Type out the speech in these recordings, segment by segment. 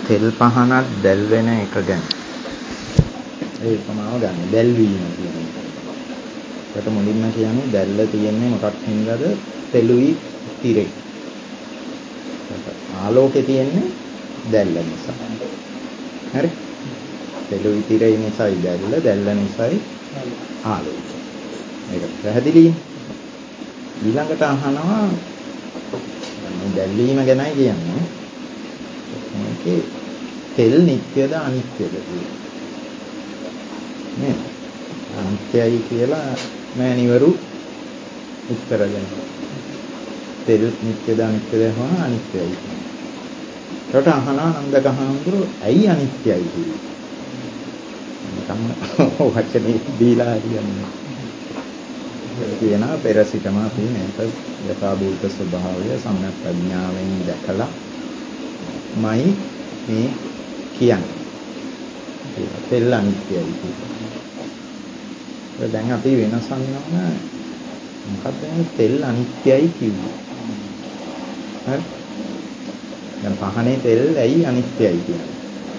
තෙල් පහනක් දැල් වෙන එක ගැන ඒ ප්‍රමාව ගන්න දැල්වීම කියන එක. ඒකට මුලින්ම කියන්නේ දැල්ල තියෙන්නේ මොකක් හින්දාද? තෙලුයි තිරේ. ආලෝකේ තියෙන්නේ දැල්ල නිසා. හරි? තෙලුයි තිරේ නිසායි දැල්ල නිසායි ආලෝකය. මේක පැහැදිලියි. ඊළඟට අහනවා මේ දැල්වීම ගැනයි කියන්නේ. මේකේ තෙල් නිට්ටයද අනිත්‍යද කියලා. නේ? අනිත්‍යයි කියලා මෑණිවරු උත්තර දෙනවා. තෙල් නිට්ටයද අනිත්‍යද හොන අනිත්‍යයි. ඒකට අහනවා නන්දගහඳුරු ඇයි අනිත්‍යයි කියන්නේ? නිකම් වචනේ දීලා හරියන්නේ. කියනවා පෙර සිටම අපි මේක යථාභූත ස්වභාවය සම්‍යක් ප්‍රඥාවෙන් දැකලා මයි මේ කියන්නේ. තෙල් අනිත්‍යයි කියලා. දැන් අපි වෙනසක් නම මොකක්ද තෙල් අනිත්‍යයි කිව්වේ? හරි? දැන් පහනේ තෙල් ඇයි අනිත්‍යයි කියන්නේ?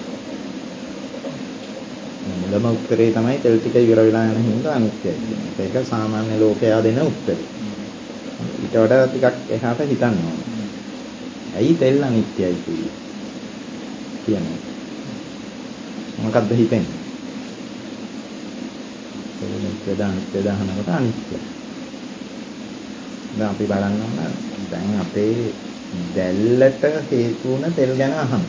මුලම උත්තරේ තමයි තෙල් ටික ඉවර වෙලා යන හින්දා අනිත්‍යයි කියන්නේ. ඒක සාමාන්‍ය ලෝකයා දෙන උත්තරේ. ඊට වඩා ටිකක් එහාට හිතන්න ඕනේ. ඇයි තෙල් අනිත්‍යයි කියන්නේ? මොකක්ද හිතෙන්නේ? තෙල් අනිත්‍යද අහනකොට අනිත්‍යයි. දැන් අපි බලන්න ඕන දැන් අපේ දැල්ලට හේතු වුණ තෙල් ගැන අහන්න.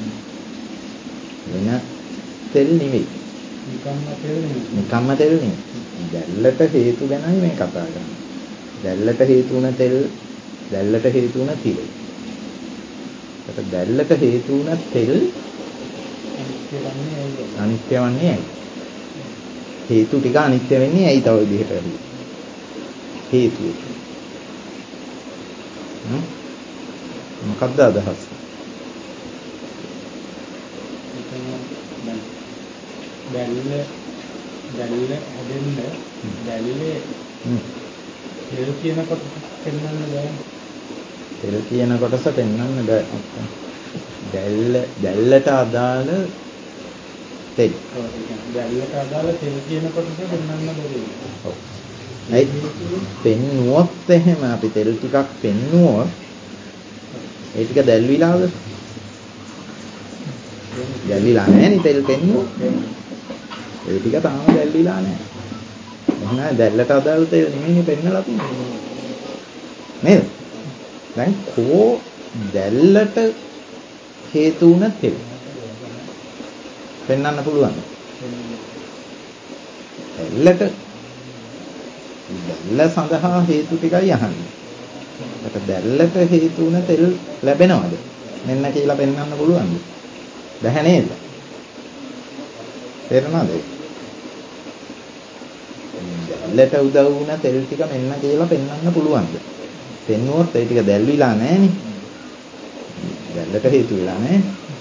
වෙන තෙල් නෙවෙයි. නිකම්ම තෙල් නෙවෙයි. දැල්ලට හේතු ගැනයි මේ කතා කරන්නේ. දැල්ලට හේතු වුණ තෙල්, දැල්ලට හේතු වුණ තිරේ. ඒකට දැල්ලට හේතු වුණ තෙල් අනිත්‍ය වන්නේ ඇයි? හේතු ටික අනිත්‍ය වෙන්නේ ඇයි තව විදිහට හරි? හේතු. මොකක්ද අදහස්? දැල්ල හැදෙන්න දැල්ලේ තෙල් කියන කොටස පෙන්වන්න බෑ. තෙල් කියන කොටස පෙන්වන්න බෑ. දැල්ලට අදාළ තෙල්. දැල්ලට අදාළ තෙල් කියන කොටස පෙන්වන්න බැරි. ඔව්. ඒ පෙන්නුවොත් එහෙම අපි තෙල් ටිකක් පෙන්නුවොත් ඒ ටික දැල්විලාද? දැල්විලා නැහැ නේ තෙල් පෙන්නුවොත්. ඒ ටික තාම දැල්විලා නැහැ. එහෙනම් දැල්ලට අදාළ තෙල් නෙමෙයි පෙන්නලා තියෙන්නේ. නේද? දැන් කෝ දැල්ලට හේතු වුණ තෙල් පෙන්වන්න පුළුවන්. දැල්ල සඳහා හේතු ටිකයි අහන්නේ. ඒකට දැල්ලට හේතු වුණ තෙල් ලැබෙනවද? මෙන්න කියලා පෙන්වන්න පුළුවන්ද? බැහැ නේද? තේරෙනවද? දැල්ලට උදව් වුණ තෙල් ටික මෙන්න කියලා පෙන්වන්න පුළුවන්ද? පෙන්නුවොත් ඒ ටික දැල්විලා නැහනේ. දැල්ලට හේතු වෙලා නැහැ.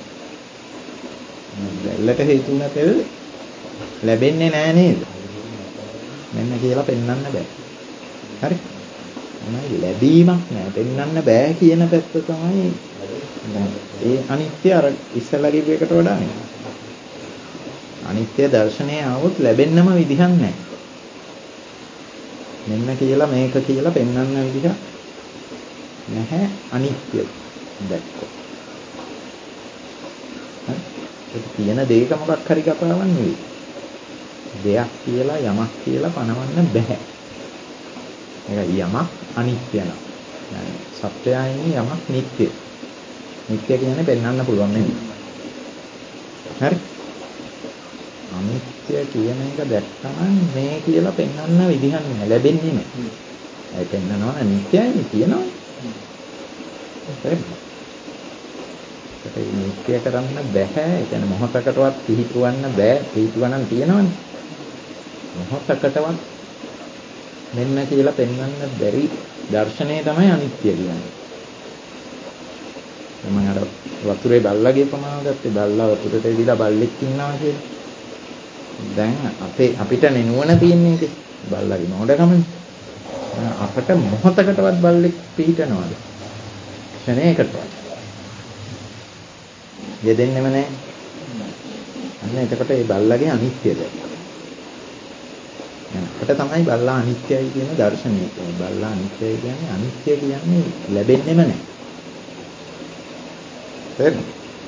දැල්ලට හේතු වුණ තෙල් ලැබෙන්නේ නැහැ නේද? මෙන්න කියලා පෙන්වන්න බෑ. හරි? මොනයි ලැබීමක් නැහැ. පෙන්වන්න බෑ කියන පැත්ත තමයි ඒ අනිත්‍ය අර ඉස්සලා කිව්ව එකට වඩා නේ. අනිත්‍ය දර්ශනය આવොත් ලැබෙන්නම විදිහක් නැහැ. මෙන්න කියලා මේක කියලා පෙන්වන්න විදිහක් නැහැ අනිත්‍ය දැක්කොත්. හරි? ඒක තියෙන දෙයක මොකක් හරි කතාවක් නෙවෙයි. දෙයක් කියලා යමක් කියලා පනවන්න බෑ. ඒක යමක් අනිත්‍ය නම්. يعني සත්‍යයන්නේ යමක් නිට්ටය. නිට්ටය කියන්නේ පෙන්වන්න පුළුවන් නෙවෙයි. හරි? අනිත්‍ය කියන එක දැක්කම මේ කියලා පෙන්වන්න විදිහක් නෑ. ලැබෙන්නේ නෑ. ඒ පෙන්වනවා නිට්ටයයි කියනවා. ඒක නිට්ටය කරන්න බෑ. ඒ කියන්නේ මොහොතකටවත් පිහිටවන්න බෑ. පිහිටවන්න තියෙනවනේ. මොහොතකටවත් මෙන්න කියලා පෙන්වන්න බැරි දර්ශනය තමයි අනිත්‍ය කියන්නේ. මම අර වතුරේ බල්ලගේ ප්‍රමාණය ගත්තේ බල්ලා වතුරට එදිලා බල්ලෙක් ඉන්නවා කියලා. දැන් අපිට නුවණ තියෙන එකේ බල්ලගේ නෝඩකමනේ. අපට මොහොතකටවත් බල්ලෙක් පිහිටනවද? ක්ෂණයකටවත්. යෙදෙන්නෙම නැහැ. අන්න එතකොට මේ බල්ලගේ අනිත්‍යද. අපිට තමයි බල්ලා අනිත්‍යයි කියන දර්ශනය. බල්ලා අනිත්‍යයි කියන්නේ අනිත්‍ය කියන්නේ ලැබෙන්නෙම නැහැ. තේරෙනවද?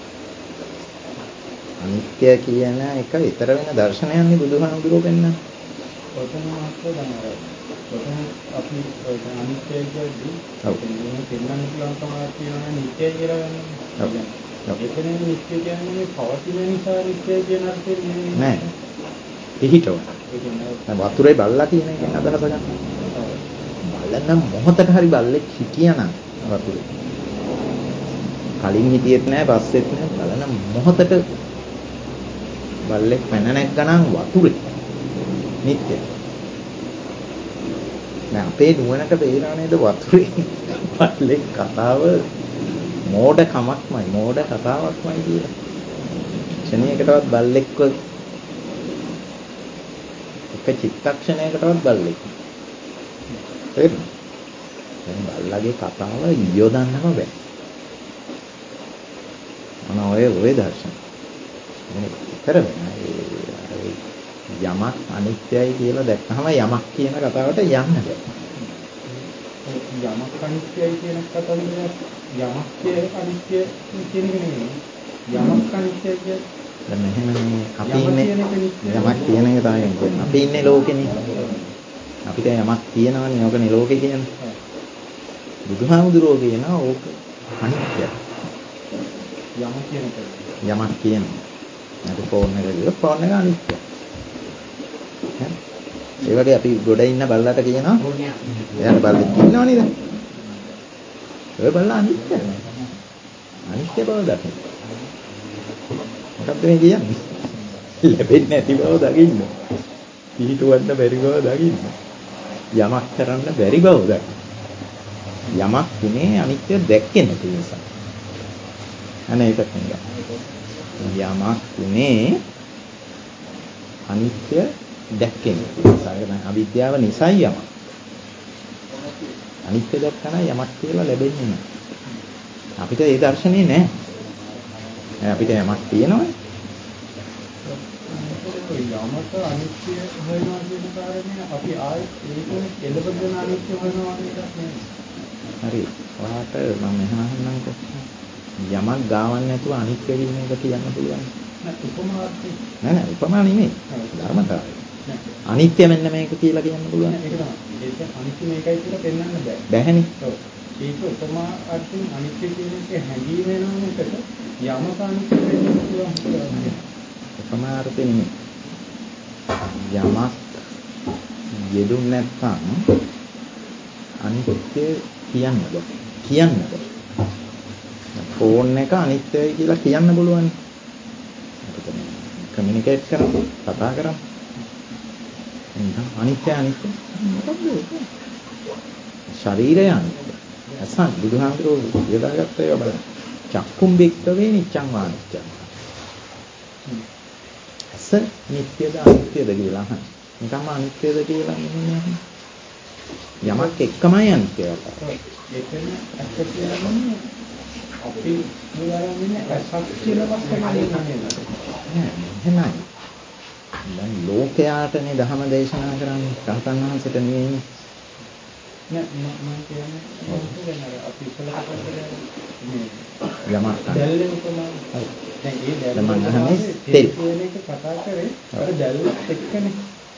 අනිත්‍ය කියන එක ඊතර වෙන දර්ශනයන්නේ බුදුහාමුදුරුවෝ පෙන්නන්නේ. ඔතන මාත්‍ර තමයි. ඔතන අපි අනිත්‍යයි කියද්දී මේ පෙන්වන්න පුළුවන් තමයි කියනවා නිත්‍යයි කියලා ගන්නවා. එතන නිත්‍ය කියන්නේ පවතින නිසා නිත්‍යයි කියන අර්ථයෙන් නෑ. පිහිටව. වතුරේ බල්ලා කියන එකෙන් අදහස ගන්න. බලන්න මොහොතක හරි බල්ලෙක් හිටියානම් වතුරේ. කලින් හිටියෙත් නෑ පස්සෙත් නෑ බලන මොහොතක බල්ලෙක් පැන නැග්ගනම් වතුරේ නිත්‍යයි. දැන් අපේ නුවණට පේනවා නේද වතුරේ බල්ලෙක් කතාව මෝඩ කමක්මයි මෝඩ කතාවක්මයි කියලා. ක්ෂණයකටවත් බල්ලෙක්ව එක චිත්තක්ෂණයකටවත් බල්ලෙක්. තේරුණා? දැන් බල්ලගේ කතාව යොදන්නම බෑ. මොන ඔය දර්ශන. මේ විතර වෙන යමක් අනිත්‍යයි කියලා දැක්කම යමක් කියන කතාවට යන්න බෑ. යමක් අනිත්‍යයි කියන කතාව යමක් අනිත්‍ය කියන එක නෙමෙයි. යමක් අනිත්‍යයි කියන්නේ දැන් මෙහෙමනේ අපි ඉන්නේ යමක් කියන එක තමයි කියන්නේ. අපි ඉන්නේ ලෝකෙනේ. අපිට යමක් තියෙනවනේ ඕකනේ ලෝකේ කියන්නේ. බුදුහාමුදුරුවෝ කියනවා ඕක අනිත්‍යයි. යමක් කියන එක. යමක් කියනවා. අර ෆෝන් එක ගියොත් ෆෝන් එක අනිත්‍යයි. ඒ වගේ අපි ගොඩ ඉන්න බල්ලට කියනවා එයාට බල්ලෙක් ඉන්නවනේ දැන්. ඔය බල්ලා අනිත්‍යයි. අනිත්‍ය බව දකින්න. මොකක්ද මේ කියන්නේ? ලැබෙන්නේ නැති බව දකින්න. පිහිටවන්න බැරි බව දකින්න. යමක් කරන්න බැරි බව දකින්න. යමක් තුනේ අනිත්‍ය දැක්කේ නැති නිසා. අනේ ඒක තමයි. යමක් තුනේ අනිත්‍ය දැක්කේ නැති නිසා. ඒක අවිද්‍යාව නිසායි යමක්. අනිත්‍ය දැක්කම යමක් කියලා ලැබෙන්නේ නැහැ. අපිට ඒ දර්ශනේ නැහැ. අපිට යමක් තියෙනවනේ. යමක අනිත්‍ය වෙනවා කියන කාරණේ අපි ආයෙත් ඒක එළබගෙන අනිත්‍ය වෙනවා කියන එකක් නෙමෙයි. හරි. ඔයාට මම මෙහෙම අහන්නම්කෝ. යමක් ගාවන්න නැතුව අනිත්‍ය කියන එක කියන්න පුළුවන්. නෑ උපමාර්ථය. නෑ උපමා නෙමෙයි. ධර්මතාවය. අනිත්‍ය මෙන්න මේක කියලා කියන්න පුළුවන්. ඒක තමයි. ඒක අනිත්‍ය මේකයි කියලා පෙන්වන්න බෑ. බැහැනේ. ඔව්. ඒක උපමා අර්ථයෙන් අනිත්‍ය කියන එක හැඟීම වෙනවා නේද? යමක අනිත්‍ය වෙන්න පුළුවන්. උපමා අර්ථය නෙමෙයි. යමක් යෙදුන් නැත්නම් අනිත්‍ය කියන්න බෑ. කියන්න බෑ. ෆෝන් එක අනිත්‍යයි කියලා කියන්න පුළුවන්. අපිට කමියුනිකේට් කරමු, කතා කරමු. අනිත්‍ය මොකක්ද ඒක? ශරීරය අනිත්‍ය. අසන් බුදුහාමුදුරුවෝ යොදාගත්ත ඒවා බලන්න. චක්කුම් බික්කවේ නිච්ඡං වානිච්ඡං. අස නිට්ටයද අනිත්‍යද කියලා අහන්න. නිකම්ම අනිත්‍යද කියලා නෙමෙයි. යමක් එක්කමයි අනිත්‍යය. ඒකෙන් ඇත්ත කියන්නේ අපි මුලාරන්නේ ඇසක් කියලා වස්තුවක් නෙමෙයි. එහෙමයි. දැන් ලෝකයාටනේ ධර්ම දේශනා කරන්නේ රහතන් වහන්සේට නෙවෙයි. නෑ මම කියන්නේ අපි ඉස්සලා කතා කරේ යමක් දැල්ලේ උපමා. දැන් ඒ දැල්ල තෙල් කියන එක කතා කරේ අර දැල්ලත් එක්කනේ.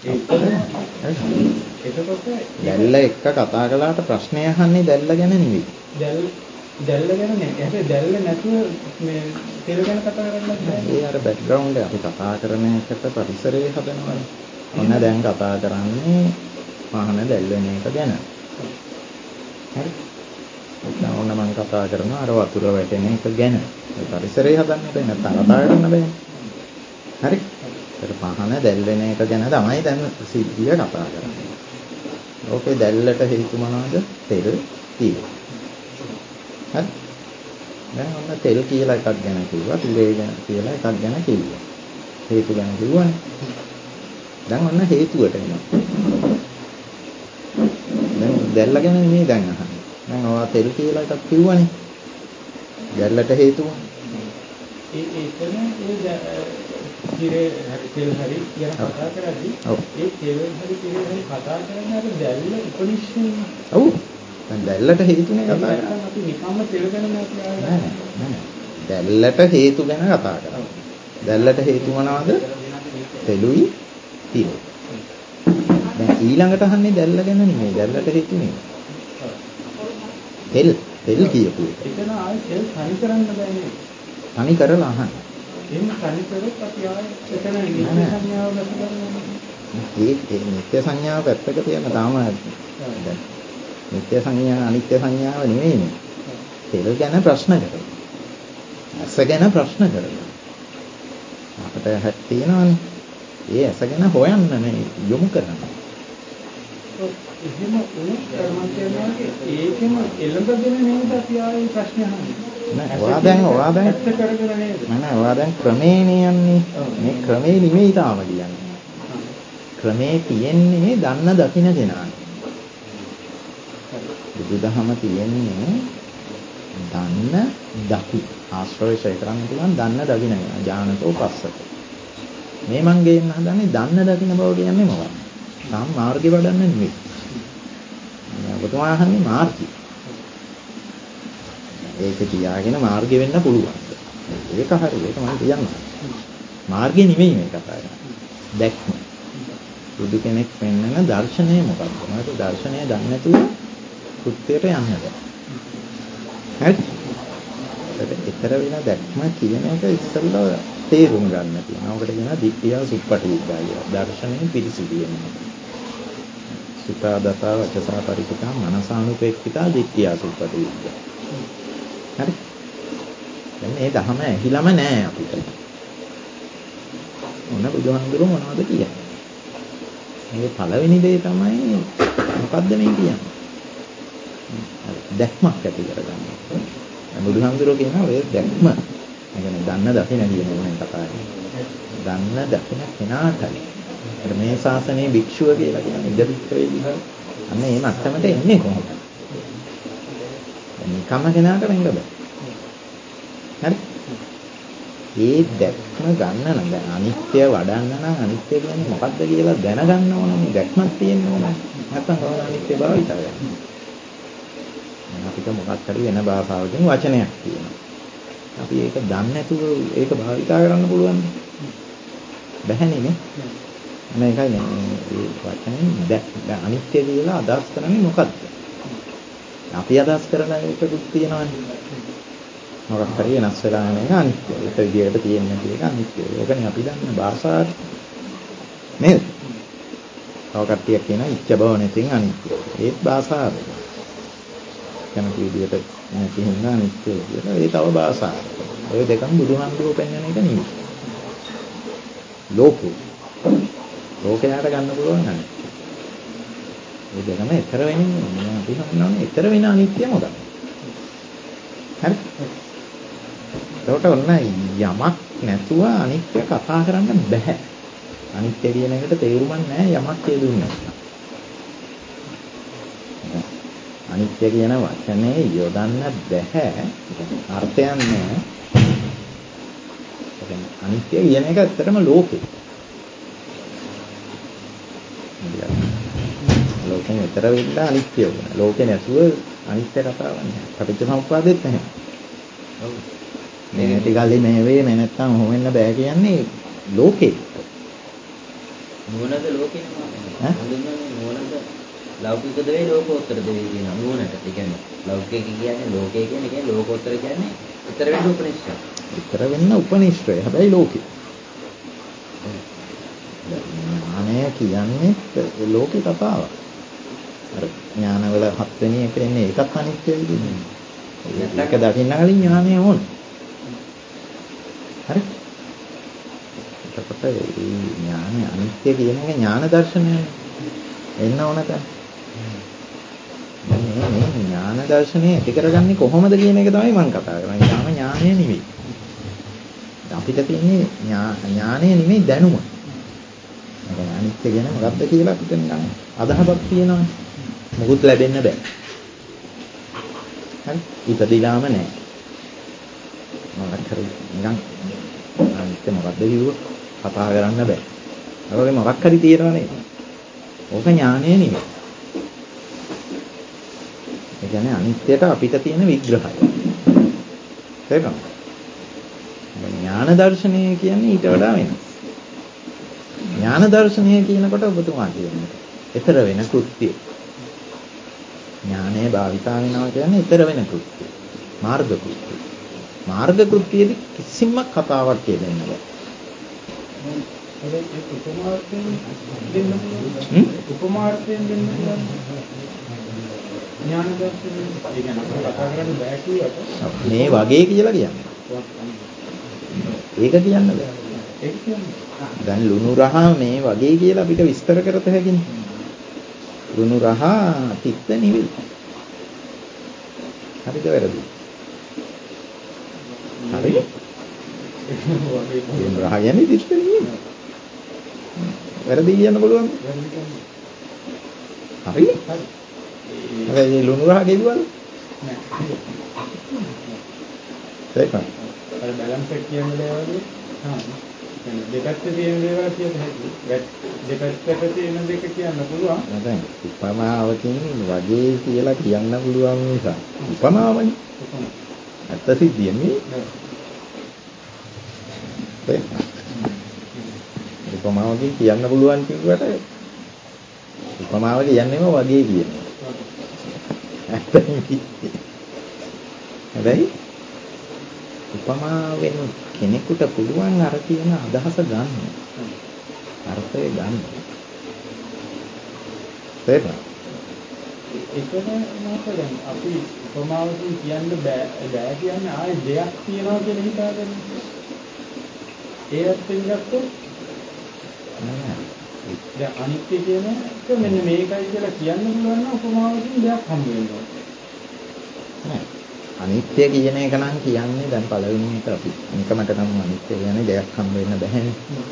එතකොට දැල්ල එක්ක කතා කළාට ප්‍රශ්නය අහන්නේ දැල්ල ගැන නෙවෙයි. දැල්ල ගැන නෙවෙයි. හැබැයි දැල්ල නැතුව මේ තෙල් ගැන කතා කරන්නේ නැහැ. ඒ අර බෑග්ග්‍රවුන්ඩ් එක අපි කතා කරන එකට පරිසරයේ හදනවනේ. ඔන්න දැන් කතා කරන්නේ වාහන දැල් වෙන එක ගැන. හරි. දැන් ඔන්න මම කතා කරනවා අර වතුර වැටෙන එක ගැන. ඒ පරිසරයේ හදන්න බෑ නැත්නම් කතා කරන්න බෑ. හරි. ඒක පහන දැල් වෙන එක ගැන තමයි දැන් සිද්ධිය කතා කරන්නේ. ඕකේ දැල්ලට හේතු මොනවද? තෙල් තියෙනවා. හරි. දැන් ඔන්න තෙල් කියලා එකක් ගැන කිව්වා, තිරේ ගැන කියලා එකක් ගැන කිව්වා. හේතු ගැන කිව්වනේ. දැන් ඔන්න හේතුවට එනවා. දැන් දැල්ල ගැන නෙමෙයි දැන් අහන්නේ. දැන් ඔයා තෙල් කියලා එකක් කිව්වනේ. දැල්ලට හේතුව. එතන තෙල් හරි කියන කතා කරද්දී ඒ තෙල් හරි කතා කරන්නේ අර දැල්ල උපනිශ්‍රේ. ඔව්. දැන් දැල්ලට හේතුනේ කතා කරන්නේ. අපි නිකම්ම තෙල් ගැන නෑ. දැල්ලට හේතු ගැන කතා කරන්නේ. දැල්ලට හේතු මොනවද? තෙලුයි තිරයි. දැන් ඊළඟට අහන්නේ දැල්ල ගැන නෙමෙයි. දැල්ලට හේතු නෙමෙයි. තෙල් කියපු එක. එතන ආයෙ තෙල් තනි කරන්න බෑ නේද? තනි කරලා අහන්න. එහෙනම් තනි කරොත් අපි ආයෙ එතන නිත්‍ය සංඥාව ගන්නවා. ඒ නිත්‍ය සංඥාව පැත්තක තියන තාම දැන් නිත්‍ය සංඥා අනිත්‍ය සංඥාව නෙමෙයිනේ. තෙල් ගැන ප්‍රශ්න කරනවා. ඇස ගැන ප්‍රශ්න කරනවා. අපිට හැක් තියෙනවානේ. ඒ ඇස ගැන හොයන්න නේ යොමු කරන්නේ. එහෙම උනොත් මම කියනවා ඒකෙම එළඹගෙන නේද අපි ආයේ ප්‍රශ්න අහන්නේ. නෑ ඔයා දැන් ඇත්ත කරගෙන නේද? නෑ ඔයා දැන් ක්‍රමේනේ යන්නේ. මේ ක්‍රමේ නෙමෙයි තාම කියන්නේ. ක්‍රමේ තියෙන්නේ දන්න දකින්න කෙනාට. බුදුදහම තියෙන්නේ දන්න දකි ආශ්‍රවය කරන්න පුළුවන් දන්න දකින්න කෙනා. ඥානතෝ පස්සක. මේ මං ගේන්න හදන්නේ දන්න දකින්න බව කියන්නේ මොකක්ද? තාම මාර්ගේ වඩන්න නෙමෙයි. ඔබතුමා අහන්නේ මාර්ගය. ඒක තියාගෙන මාර්ගෙ වෙන්න පුළුවන්. ඒක හරි. ඒක මම කියන්නේ. මාර්ගෙ නෙමෙයි මේ කතා කරන්නේ. දැක්ම. බුදු කෙනෙක් වෙන්නන දර්ශනය මොකක්ද? මට දර්ශනය දන්නේ නැතුව කෘත්‍යයට යන්න බෑ. හරි? ඒතර වෙන දැක්ම කියන එක ඉස්සෙල්ලා තේරුම් ගන්න තියෙනවා. ඔකට කියනවා දිට්ඨිය සුප්පටිවිද්‍යාව කියලා. දර්ශනය පිරිසිදු වෙනවා. සුතා දතා වචසා පරිපිතා මනසානුපේක්ඛිතා දිට්ඨිය සුප්පටිවිද්‍යාව. හරි? දැන් මේ ධහම ඇහිලම නෑ අපිට. මොන බුදුහාමුදුරුවෝ මොනවද කියන්නේ? මේ පළවෙනි දේ තමයි මොකද්ද මේ කියන්නේ? දැක්මක් ඇති කරගන්න. බුදුහාමුදුරුවෝ කියනවා ඔය දැක්ම. ඒ කියන්නේ දන්න දකින්න කියන එක කතා කරන්නේ. දන්න දකින්න කෙනාටයි. මේ ශාසනයේ භික්ෂුව කියලා කියන්නේ ඉදවික්‍රේදී හරි. අන්න ඒ මට්ටමට එන්නේ කොහොමද? නිකම්ම කෙනාට වෙන්න බෑ. හරි? ඒ දැක්ම ගන්න නම් දැන් අනිත්‍ය වඩන්න නම් අනිත්‍ය කියන්නේ මොකක්ද කියලා දැනගන්න ඕනනේ. දැක්මක් තියෙන්න ඕනේ. නැත්නම් කොහොමද අනිත්‍ය භාවිත කරන්නේ? අපිට මොකක් හරි වෙන භාෂාවකින් වචනයක් තියෙනවා. අපි ඒක දන්නේ නැතුව ඒක භාවිත කරන්න පුළුවන්ද? බැහැනේ නේ. මේකයි මේ වචනේ දැන් අනිත්‍ය කියලා අදහස් කරන්නේ මොකක්ද? අපි අදහස් කරන එකකුත් තියෙනවානේ. මොකක් හරි වෙනස් වෙලා යන එක අනිත්‍ය. ඒක විදියට තියෙන එක අනිත්‍ය. ඕකනේ අපි දන්න භාෂාව. නේද? තව කට්ටියක් කියනවා ඉච්ඡ බව නැතිනම් අනිත්‍ය. ඒත් භාෂාව. කැමති විදියට නැති හින්දා අනිත්‍ය කියලා. ඒ තව භාෂාවක්. ඔය දෙකම බුදුහාමුදුරුවෝ පෙන්වන එක නෙමෙයි. ලෝකයට ගන්න පුළුවන් නැහැ. මේ දෙකම ඊතර වෙන්නේ අපි හඳුනන්නේ ඊතර වෙන අනිත්‍ය මොකක්ද? හරි. ඒකට ඔන්න යමක් නැතුව අනිත්‍ය කතා කරන්න බෑ. අනිත්‍ය කියන එකට තේරුමක් නැහැ යමක් හේතුන්නේ. අනිත්‍ය කියන වචනේ යොදන්න බෑ. අර්ථයක් නැහැ. අනිත්‍ය කියන එක ඇත්තටම ලෝකේ. ලෝකෙන් ඈතර වෙන්න අනිත්‍ය වුණා. ලෝකේ නැතුව අනිත්‍ය කතාවක් නැහැ. පටිච්චසමුප්පාදෙත් නැහැ. ඔව්. මේ නැති කල්ලි මේ වේ මේ නැත්තම් හොවෙන්න බෑ කියන්නේ ලෝකේ. නුවණද ලෝකේ නේ. නුවණද ලෞකික දේ ලෝකෝත්තර දේ කියන නුවණට. ඒ කියන්නේ ලෞකික කියන්නේ ලෝකේ කියන්නේ ලෝකෝත්තර කියන්නේ ඊතර වෙන්න උපනිෂ්ඨ. ඊතර වෙන්න උපනිෂ්ඨය. හැබැයි ලෝකේ. ඥානය කියන්නේ ලෝකේ කතාවක්. අර ඥානවල හත්වෙනි එක එන්නේ ඒකත් අනිත්‍යයි කියන්නේ. ඒක දකින්න කලින් ඥානය ඕන. හරි? එතකොට මේ ඥානය අනිත්‍ය කියන එක ඥාන දර්ශනයනේ. එන්න ඕන තැන. මේ ඥාන දර්ශනය ඇති කරගන්නේ කොහොමද කියන එක තමයි මම කතා කරන්නේ. ඥානය නෙවෙයි. අපිට තියෙන්නේ ඥානය නෙවෙයි දැනුම. අනිත්‍ය ගැන මොකක්ද කියලා අපිට නිකන් අදහසක් තියෙනවා. මොකුත් ලැබෙන්න බෑ. හරි? ඉපදිලාම නැහැ. මොකක් හරි නිකන් අනිත්‍ය මොකද්ද කිව්වොත් කතා කරන්න බෑ. ඒ වගේ මොකක් හරි තියෙනවා නේද? ඕක ඥානය නෙමෙයි. ඒ කියන්නේ අනිත්‍යයට අපිට තියෙන විග්‍රහය. තේරෙනවද? ඥාන දර්ශනය කියන්නේ ඊට වඩා වෙනස්. ඥාන දර්ශනය කියනකොට ඔබතුමා කියන්නේ ඊතර වෙන කෘත්‍යය. ඥානය භාවිතා වෙනවා කියන්නේ ඊතර වෙන කෘත්‍යය. මාර්ග කෘත්‍යය. මාර්ග කෘත්‍යයේදී කිසිම කතාවක් කියන්න බෑ. උපමාර්ථයෙන් දෙන්න ඥාන දර්ශනය ඒ කියන්නේ කතා කරන්න බෑ කියවට මේ වගේ කියලා කියන්නේ. ඒක කියන්න බෑ. ඒක කියන්නේ දැන් ලුණු රහ මේ වගේ කියලා අපිට විස්තර කරත හැකිනේ. ලුණු රහ තිත්ත නෙවෙයි. හරිද වැරදිද? හරි. ලුණු රහ කියන්නේ තිත්ත නෙවෙයි. වැරදි කියන්න පුළුවන්ද? හරි. හැබැයි ලුණු රහ ගෙවුවද? නෑ. ඒක. අර බැලන්ස් එක කියන දේවල් දෙපැත්තේ තියෙන දේවල් කියත හැකියි. දෙපැත්තට තියෙන දෙක කියන්න පුළුවන්. දැන් උපමාවකින් වගේ කියලා කියන්න පුළුවන් නිසා උපමාවනේ. ඇත්ත සිද්ධිය නේ. උපමාවකින් කියන්න පුළුවන් කිව්වට උපමාව කියන්නේම වගේ කියන්නේ. ඇත්තයි. හැබැයි උපමාවෙන් කෙනෙකුට පුළුවන් අර කියන අදහස ගන්න. අර්ථය ගන්න. තේරුණා? ඒකනේ මොකද අපි උපමාවකින් කියන්න බෑ කියන්නේ ආයේ දෙයක් තියනවා කියලා හිතාගෙන. ඒ අර්ථයෙන් ගත්තොත් දැන් අනිත්‍ය කියන එක මෙන්න මේකයි කියලා කියන්න පුළුවන් නම් උපමාවකින් දෙයක් හම්බ වෙනවා. නෑ. අනිත්‍ය කියන එක නම් කියන්නේ දැන් පළවෙනි එක අපි නිකමට නම් අනිත්‍ය කියන්නේ දෙයක් හම්බ වෙන්න බැහැනේ.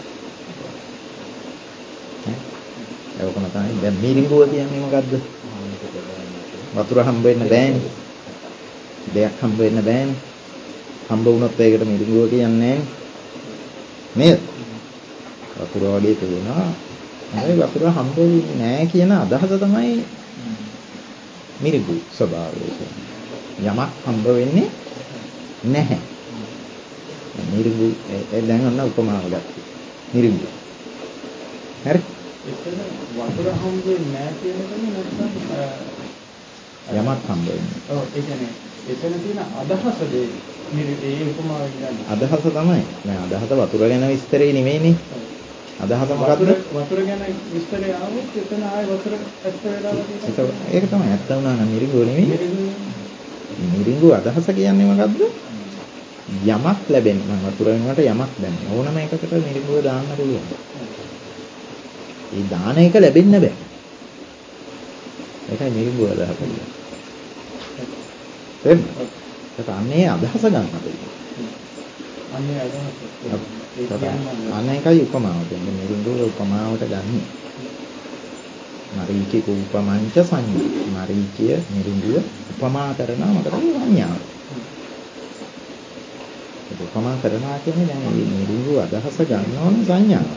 ඒකම තමයි දැන් මිරිඟුව කියන්නේ මොකද්ද? වතුර හම්බ වෙන්න බෑනේ. දෙයක් හම්බ වෙන්න බෑනේ. හම්බ වුණොත් ඒකට මිරිඟුව කියන්නේ නේද? වතුර වගේ තියෙනවා. හැබැයි වතුර හම්බ වෙන්නේ නැහැ කියන අදහස තමයි මිරිඟු ස්වභාවය කියන්නේ. යමක් හම්බ වෙන්නේ නැහැ. මිරිඟු දැන් ඔන්න උපමාව ගත්තා. මිරිඟු. හරි? එතන වතුර හම්බ වෙන්නේ නැහැ කියන එක නැත්නම් යමක් හම්බ වෙන්නේ. ඔව් ඒ කියන්නේ එතන තියෙන අදහස දෙයි. මේ උපමාවෙන් ගන්න. අදහස තමයි. නෑ අදහස වතුර ගැන විස්තරේ නෙමෙයිනේ. අදහස මොකද්ද? වතුර ගැන විස්තරය ආවොත් එතන ආයේ වතුර ඇත්ත වෙලා වගේ. ඒක තමයි ඇත්ත වුණා නම් මිරිඟුව නෙමෙයි. මිරිඟුව අදහස කියන්නේ මොකද්ද? යමක් ලැබෙන නම් වතුර වෙනකොට යමක් දැනෙන ඕනම එකකට මිරිඟුව දාන්න පුළුවන්. ඒ දාන එක ලැබෙන්න බෑ. ඒකයි මිරිඟුව අදහස කියන්නේ. ඒක අන්නේ අදහස ගන්න අපිට. අන්නේ අදහස. අනේකයි උපමාව කියන්නේ මිරිඟුව උපමාවට ගන්න. මරීචි උපමංච සංඥා. මරීචිය මිරිඟුව උපමා කරනවා මොකද සංඥාව. ඒක උපමා කරනවා කියන්නේ දැන් මේ මිරිඟුව අදහස ගන්න ඕන සංඥාව.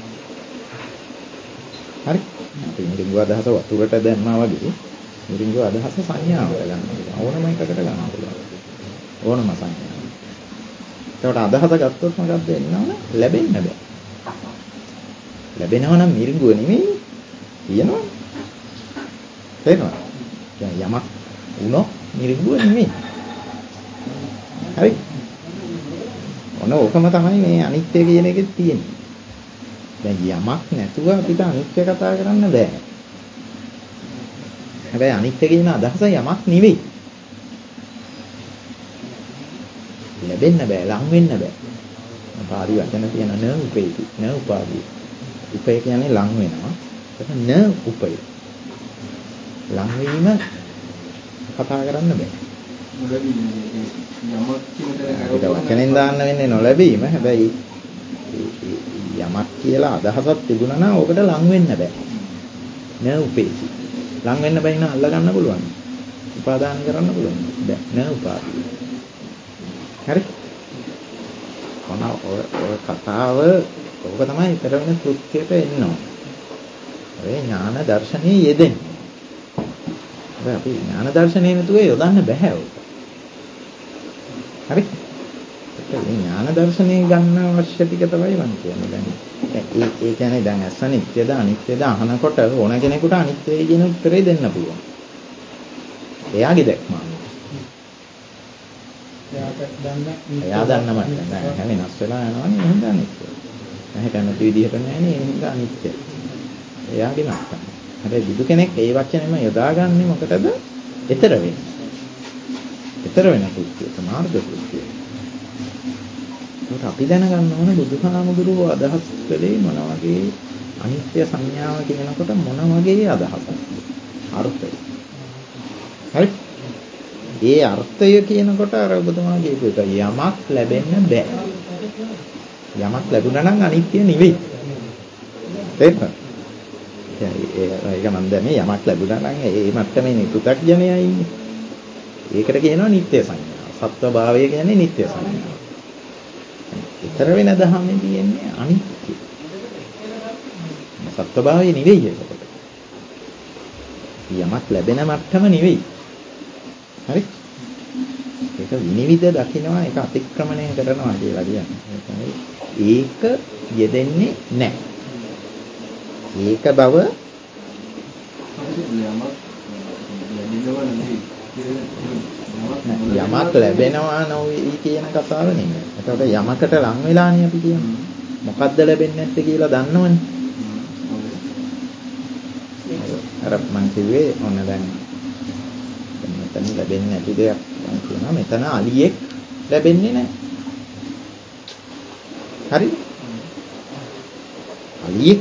හරි? අපි මිරිඟුව අදහස වතුරට දැම්මා වගේ මිරිඟුව අදහස සංඥාවට ගන්න පුළුවන්. ඕනම එකකට ගන්න පුළුවන්. ඕනම සංඥාවක්. ඒකට අදහස ගත්තොත් මොකක්ද වෙන්නේ? ලැබෙන්න බෑ. ලැබෙනවා නම් මිරිඟුව නෙමෙයි කියනවා. තේරෙනවද? දැන් යමක් වුණොත් මිරිඟුව නෙමෙයි. හරි? ඔන්න ඕකම තමයි මේ අනිත්‍ය කියන එකේ තියෙන්නේ. දැන් යමක් නැතුව අපිට අනිත්‍ය කතා කරන්න බෑ. හැබැයි අනිත්‍ය කියන අදහස යමක් නෙවෙයි. ලැබෙන්න බෑ, ලං වෙන්න බෑ. පාරි වචන කියන න උපේති, න උපාදී. උපේ කියන්නේ ලං වෙනවා. ඒක න උපේ. ලං වීම කතා කරන්න බෑ. අපිට වචනෙන් දාන්න වෙන්නේ නොලැබීම. හැබැයි යමක් කියලා අදහසක් තිබුණා නම් ඕකට ලං වෙන්න බෑ. න උපේති. ලං වෙන්න බැරි නම් අල්ල ගන්න පුළුවන්. උපාදාන කරන්න පුළුවන්. බෑ. න උපාදී. හරි? ඔය කතාව ඕක තමයි ඊතර වෙන කෘත්‍යයට එන්න ඕන. ඔය ඥාන දර්ශනයේ යෙදෙන්නේ. හැබැයි අපි ඥාන දර්ශනයේ නතුව යොදන්න බෑ ඕක. හරි? ඒ ඥාන දර්ශනයේ ගන්න අවශ්‍ය ටික තමයි මම කියන්නේ දැන්. ඒ කියන්නේ දැන් අස්ස නිත්‍යද අනිත්‍යද අහනකොට ඕන කෙනෙකුට අනිත්‍යයි කියන උත්තරේ දෙන්න පුළුවන්. එයාගේ දැක්ම. එයා දන්න මට නෑ හැම වෙනස් වෙලා යනවනේ එහෙනම් අනිත්‍ය. නැහැ කැමති විදිහට නෑනේ එහෙනම් අනිත්‍ය. එයාගේ මට්ටම. හැබැයි බුදු කෙනෙක් ඒ වචනේම යොදාගන්නේ මොකටද? ඊතර වෙන්නේ. ඊතර වෙන කෘත්‍යයට මාර්ග කෘත්‍යයට. ඒක අපි දැනගන්න ඕනේ බුදුහාමුදුරුවෝ අදහස් කළේ මොන වගේ අනිත්‍ය සංඥාව කියනකොට මොන වගේ අදහසක්ද? අර්ථය. හරි? ඒ අර්ථය කියනකොට අර ඔබතුමා කියපු එක යමක් ලැබෙන්න බෑ. යමක් ලැබුණා නම් අනිත්‍ය නෙවෙයි. තේරුණාද? ඒක මම දැනේ යමක් ලැබුණා නම් ඒ මට්ටමේ නිකුත්ඥයයි ඉන්නේ. ඒකට කියනවා නිත්‍ය සංඥාව. සත්ව භාවය කියන්නේ නිත්‍ය සංඥාව. ඊතර වෙන දහමේ තියෙන්නේ අනිත්‍ය. සත්ව භාවය නෙවෙයි ඒකට. යමක් ලැබෙන මට්ටම නෙවෙයි. හරි? ඒක විනිවිද දකින්නවා ඒක අතික්‍රමණය කරනවා කියලා කියන්නේ. ඒක යෙදෙන්නේ නැහැ. ඒක බව යමක් ලැබෙනවා නොවේ කියන කතාව නෙමෙයි. ඒකට යමකට ලං වෙලානේ අපි කියන්නේ. මොකද්ද ලැබෙන්නේ නැත්තේ කියලා දන්නවනේ. අර මං කිව්වේ ඔන්න දැන් මෙතන ලැබෙන්නේ නැති දෙයක් මං කියනවා. මෙතන අලියෙක් ලැබෙන්නේ නැහැ. හරිද? අලියෙක්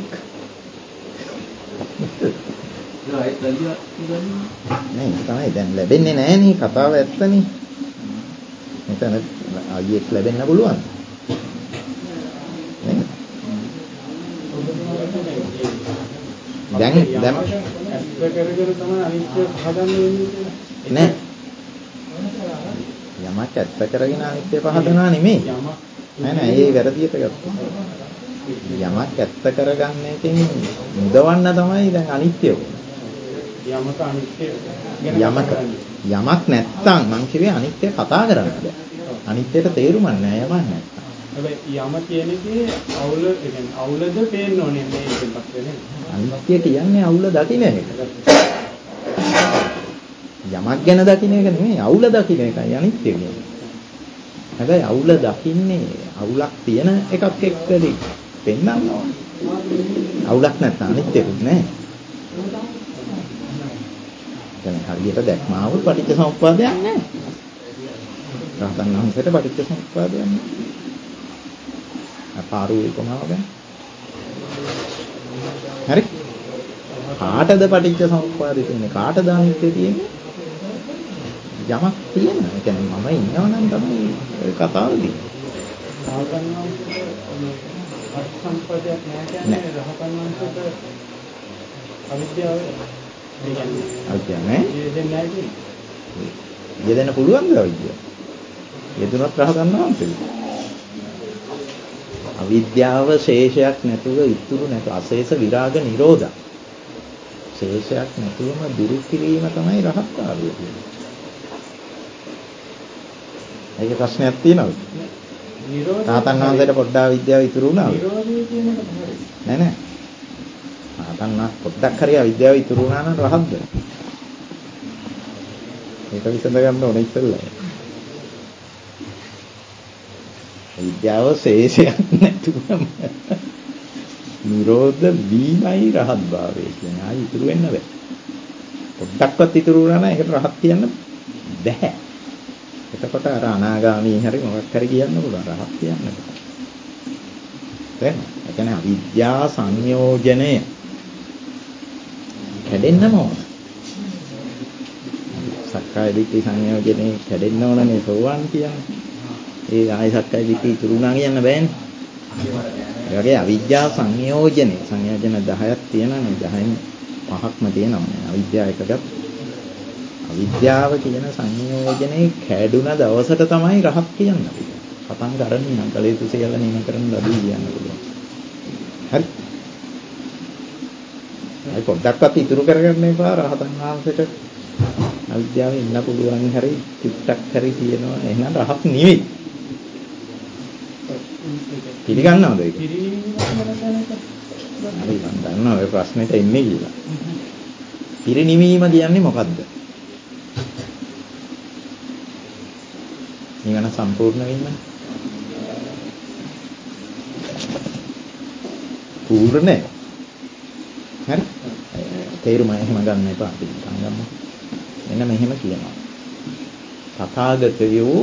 නෑ තමයි දැන් ලැබෙන්නේ නෑනේ කතාව ඇත්තනේ. මෙතන අලියෙක් ලැබෙන්න පුළුවන්. දැන් ඇත්ත කරගෙන තමයි අනිත්‍ය පහදන්න වෙන්නේ නෑ. යමක් ඇත්ත කරගෙන අනිත්‍ය පහදනවා නෙමෙයි. නෑ ඒ වැරදියට ගත්තා. යමක් ඇත්ත කරගන්න එකෙන් මුදවන්න තමයි දැන් අනිත්‍ය වෙන්නේ. යමක අනිත්‍ය යමක් නැත්තම් මං කිව්වේ අනිත්‍ය කතා කරන්න බෑ. අනිත්‍යට තේරුමක් නෑ යමක් නැත්තම්. හැබැයි යම කියන එකේ අවුල කියන්නේ අවුලද පේන්න ඕනේ මේ එකෙන් පස්සේ නේ. අනිත්‍ය කියන්නේ අවුල දකින්න එක. යමක් ගැන දකින්න එක නෙමෙයි අවුල දකින්න එකයි අනිත්‍ය කියන්නේ. හැබැයි අවුල දකින්නේ අවුලක් තියෙන එකක් එක්කදී පෙන්නන්න ඕනේ. අවුලක් නැත්නම් අනිත්‍යකුත් නෑ. දැන් හරියට දැක්මාව පටිච්චසමුප්පාදයක් නෑ. රහතන් වහන්සේට පටිච්චසමුප්පාදයක් නෑ. අපාරු උපමාව ගැන. හරි? කාටද පටිච්චසමුප්පාදේ තියෙන්නේ? කාටද අනිත්‍ය තියෙන්නේ? යමක් තියෙනවා. ඒ කියන්නේ මම ඉන්නවා නම් තමයි ඒ කතාව තියෙන්නේ. රහතන් වහන්සේට සම්පදයක් නැහැ කියන්නේ රහතන් වහන්සේට අවිද්‍යාව යෙදෙන්න පුළුවන්ද අවිද්‍යාව? යෙදුනොත් රහතන් වහන්සේද? අවිද්‍යාව ශේෂයක් නැතුව ඉතුරු නැත අශේෂ විරාග නිරෝධ. ශේෂයක් නැතුවම දුරු කිරීම තමයි රහත් භාවය කියන්නේ. ඒකේ ප්‍රශ්නයක් තියෙනවද? රහතන් වහන්සේට පොඩ්ඩක් අවිද්‍යාව ඉතුරු වුණාද? නිරෝධය කියන එක තමයි. නෑ. රහතන් වහන්සේ පොඩ්ඩක් හරි අවිද්‍යාව ඉතුරු වුණා නම් රහත්ද? ඒක විසඳ ගන්න ඕනේ ඉතින්ලා. විද්‍යාව ශේෂයක් නැතුවම නිරෝධ වීමයි රහත් භාවය කියන්නේ. ආයි ඉතුරු වෙන්න බෑ. පොඩ්ඩක්වත් ඉතුරු වුණා නම් ඒකට රහත් කියන්න බෑ. එතකොට අර අනාගාමී හරි මොකක් හරි කියන්න පුළුවන් රහත් කියන්න බෑ. දැන් ඒ කියන්නේ අවිද්‍යා සංයෝජනය කැඩෙන්නම ඕන. සක්කාය දිට්ඨි සංයෝජනේ කැඩෙන්න ඕනනේ සෝවාන් කියන්නේ. ඒ ආයි සක්කාය දිට්ඨි ඉතුරු වුණා කියන්න බෑනේ. ඒ වගේ අවිද්‍යා සංයෝජනේ සංයෝජන 10ක් තියෙනවානේ 10න් 5ක්ම තියෙනවා. අවිද්‍යාව එකකට අවිද්‍යාව කියන සංයෝජනේ කැඩුන දවසට තමයි රහත් කියන්නේ. කතන් කරන්නේ කල යුතු සියල්ල නිම කරන ලදී කියන්න පුළුවන්. හරි. ඒ පොඩ්ඩක්වත් ඉතුරු කරගන්න එපා රහතන් වහන්සේට අවිද්‍යාවේ ඉන්න පුළුවන් හරි චුට්ටක් හරි තියෙනවා එහෙනම් රහත් නෙවෙයි. පිළිගන්නවද ඒක? හරි මම දන්නවා ඔය ප්‍රශ්නෙට එන්නේ කියලා. පිරිනිවීම කියන්නේ මොකද්ද? නිවන සම්පූර්ණ වීම. පූර්ණ. හරි. තේරුම එහෙම ගන්න එපා අපි ගමු. මෙන්න මෙහෙම කියනවා. තථාගතයෝ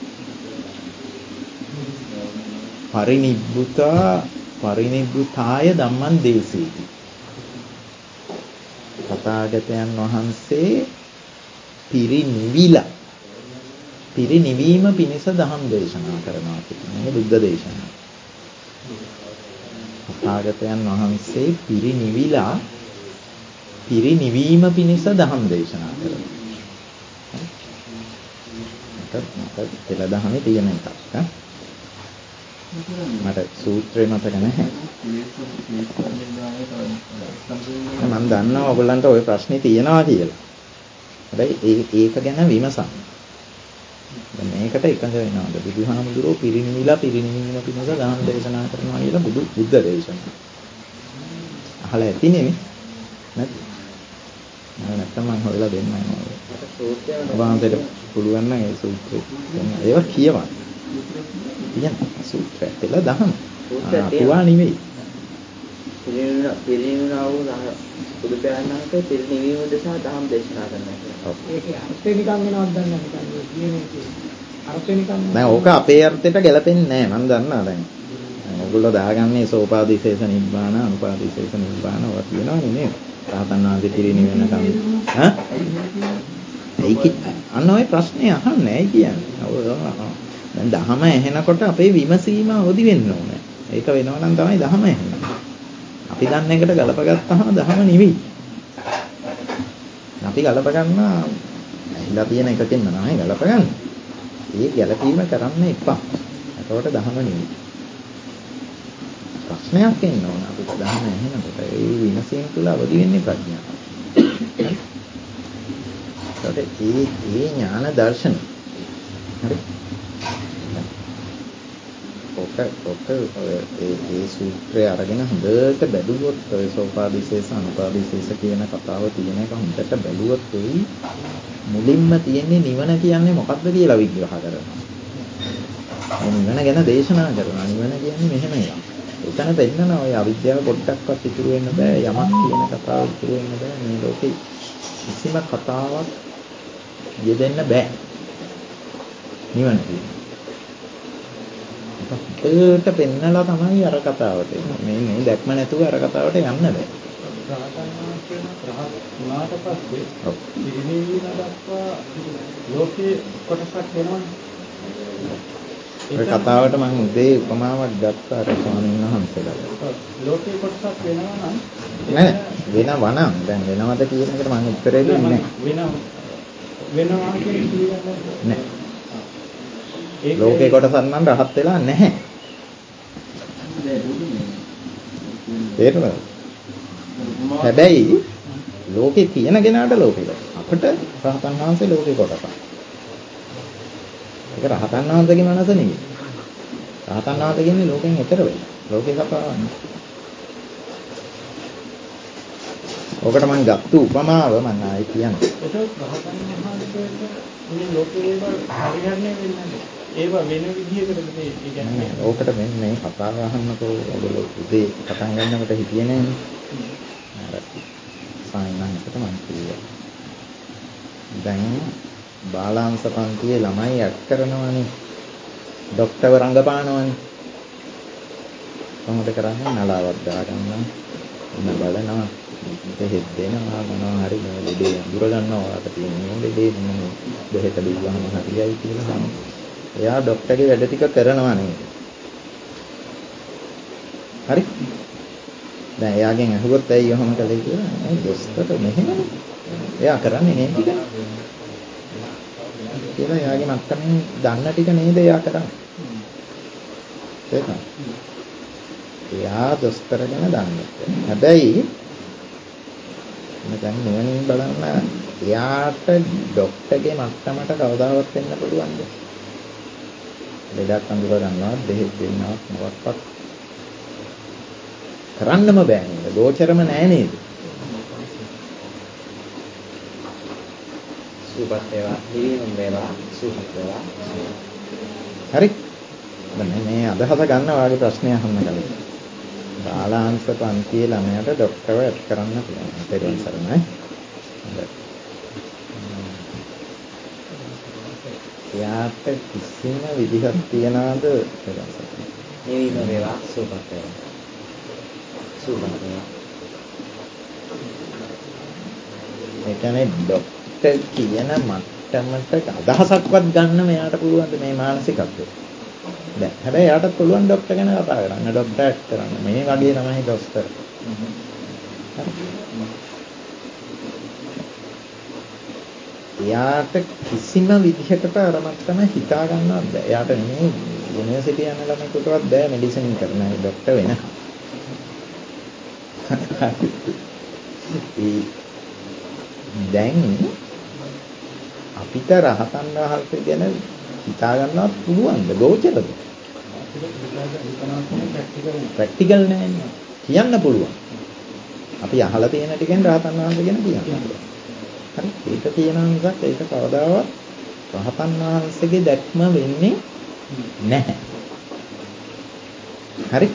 පරිනිබ්බුතාය ධම්මං දේසීති. තථාගතයන් වහන්සේ පිරිනිවීම පිණිස ධම් දේශනා කරනවා කියන්නේ බුද්ධ දේශනාව. තථාගතයන් වහන්සේ පිරිනිවීම පිණිස ධම් දේශනා කරනවා. මට කියලා දහමේ තියෙන එකක්. මට සූත්‍රේ මතක නැහැ. මම දන්නවා ඔයගොල්ලන්ට ওই ප්‍රශ්නේ තියෙනවා කියලා. හැබැයි ඒක ගැන විමසන්න. දැන් මේකට එකඟ වෙනවද? බුදුහාමුදුරුවෝ පිරිනිවීම පිණිස ධම් දේශනා කරනවා කියලා බුද්ධ දේශනාව. අහලා ඇති නෙමෙයි. නැත්නම් මම හොයලා දෙන්නම්. ඔබන්ට පුළුවන් නම් ඒ සූත්‍රය ඒවා කියවන්න. කියන සූත්‍රය කියලා දහම. පුවා නෙවෙයි. පිරිනිවීම වූ බුදු පියාණන්ගේ පිරිනිවීම දෙසා දහම් දේශනා කරනවා කියලා. ඒකේ අර්ථය නිකන් වෙනවද දන්නේ නැහැ. කියන්නේ අර්ථය නිකන් නෑ ඕක අපේ අර්ථයට ගැලපෙන්නේ නෑ මම දන්නවා දැන්. ඔයගොල්ලෝ දාගන්නේ සෝපාදිශේෂ නිබ්බාන අනුපාදිශේෂ නිබ්බාන ඔය කියනවනේ නේද? රහතන් වහන්සේ පිරිනිවෙනකම් ඒක අන්න ඔය ප්‍රශ්නේ අහන්නේ ඇයි කියන්නේ? දැන් දහම ඇහෙනකොට අපේ විමසීම අවදි වෙන්න ඕනේ. ඒක වෙනවා නම් තමයි දහම ඇහෙන්නේ. අපි දන්න එකට ගලපගත්තාම දහම නෙවෙයි. අපි ගලප ගන්න ඇහිලා තියෙන එකකින් නෑ ගලප ගන්න. ඒ ගැලපීම කරන්න එපා. එතකොට දහම නෙවෙයි. ප්‍රශ්නයක් එන්න ඕන අපිට දහම ඇහෙනකොට ඒ විමසීම තුළ අවදි වෙන්නේ ප්‍රඥාව. ඒකට ඒ ඥාන දර්ශන. හරි. ඔක ඒ සූත්‍රය අරගෙන හොඳට බැලුවොත් ඔය සෝපාදිශේෂ අනුපාදිශේෂ කියන කතාව තියෙන එක හොඳට බැලුවොත් එයි මුලින්ම තියෙන්නේ නිවන කියන්නේ මොකක්ද කියලා විග්‍රහ කරනවා. නිවන ගැන දේශනා කරනවා. නිවන කියන්නේ මෙහෙම එකක්. එතන පෙන්නන ඔය අවිද්‍යාව පොඩ්ඩක්වත් ඉතුරු වෙන්න බෑ. යමක් කියන කතාව ඉතුරු වෙන්න බෑ. මේ ලෝකේ කිසිම කතාවක් යෙදෙන්න බෑ. නිවන කියන්නේ. ඒකට පෙන්නලා තමයි අර කතාවට එන්නේ. මේ දැක්ම නැතුව අර කතාවට යන්න බෑ. උනාට පස්සේ පිරිනිවීම දක්වා ලෝකේ කොටසක් වෙනවනේ. ඒ කතාවට මම උදේ උපමාවක් ගත්තා අර ස්වාමීන් වහන්සේලා. ලෝකේ කොටසක් වෙනවා නම් නෑ වෙනවා නම් දැන් වෙනවද කියන එකට මම උත්තරේ දෙන්නේ වෙනවා කියන කීයක්ද නෑ. ලෝකේ කොටසක් නම් රහත් වෙලා නැහැ. තේරුණාද? හැබැයි ලෝකේ තියෙන කෙනාට ලෝකෙක අපිට රහතන් වහන්සේ ලෝකේ කොටසක්. ඒක රහතන් වහන්සේගේ මනස නෙවෙයි. රහතන් වහන්සේ කියන්නේ ලෝකෙන් එතර වෙලා. ලෝකේ කතාවක් නෙවෙයි. ඔකට මම ගත්ත උපමාව මම ආයේ කියන්නේ. ඒක රහතන් වහන්සේට මේ ලෝකේ වල හරියන්නේ වෙන්නේ ඒව වෙන විදිහකට මේ කියන්නේ. ඕකට මෙන්න මේ කතාව අහන්නකෝ ඔයගොල්ලෝ උදේ පටන් ගන්නකොට හිතියේ නෑනේ. අර සායනකට මම කිව්වා. දැන් බාලාංශ පන්තියේ ළමයි ඇඩ් කරනවානේ. ડોක්ටර්ව රංගපානවානේ. කොහොමද කරන්නේ? නලාවක් දාගන්නවා. ඉන්න බලනවා. දෙහෙත් දෙනවා මොනවා හරි මේ ලෙඩේ අඳුර ගන්නවා. ඔයාලට තියෙන මේ ලෙඩේ මොන දෙහෙත බිව්වම හරියයි කියලා තමයි. එයා ડોක්ටර්ගේ වැඩ ටික කරනවා නේද? හරි? දැන් එයාගෙන් අහුවොත් ඇයි ඔහොම කළේ කියලා. මේ දොස්තර මෙහෙමනේ. එයා කරන්නේ නේ ටික. කියලා එයාගේ මත්තමින් දන්න ටික නේද එයා කරන්නේ. ඒක. එයා දොස්තර ගැන දන්නේ. හැබැයි මම දැන් නුවණින් බලන්න එයාට ડોක්ටර්ගේ මට්ටමට කවදාවත් වෙන්න පුළුවන්ද? ලෙඩක් අඳුර ගන්නවා, දෙහෙත් දෙන්නවා, මොකක්වත් කරන්නම බෑ නේද? ගෝචරම නෑ නේද? සුපත් වේවා, නිවීම වේවා, සුපත් වේවා. හරි. දැන් මේ අදහස ගන්න වාගේ ප්‍රශ්නයක් අහන්න කලින්. බාලාංශ පන්තියේ ළමයාට ડોක්ටර්ව ඇඩ් කරන්න පුළුවන්. පෙරවන් සරණයි. යාට කිසිම විදිහක් තියනවාද පෙරවන් සරණයි. නිවීම වේවා, සුපත් වේවා. සුපත් වේවා. ඒ කියන්නේ ડોක්ටර් කියන මට්ටමට අදහසක්වත් ගන්න මෙයාට පුළුවන් මේ මානසිකත්වය. දැන් හැබැයි යාට පුළුවන් ડોක්ටර් ගැන කතා කරන්න, ડોක්ටර් ඇඩ් කරන්න. මේ වගේ තමයි ડોක්ටර්. එයාට කිසිම විදිහකට අර මට්ටම හිතා ගන්නවත් බෑ. එයාට නෙමෙයි යුනිවර්සිටි යන ළමයෙකුටවත් බෑ මෙඩිසින් කරන ડોක්ටර් වෙන්න. දැන් අපිට රහතන් වහන්සේ ගැන හිතා ගන්නවත් පුළුවන්ද? ගෝචරද? ප්‍රැක්ටිකල් නෑනේ. කියන්න පුළුවන්. අපි අහලා තියෙන ටිකෙන් රහතන් වහන්සේ ගැන කියන්න පුළුවන්. හරි. ඒක තියෙන නිසා ඒක කවදාවත් රහතන් වහන්සේගේ දැක්ම වෙන්නේ නැහැ. හරි.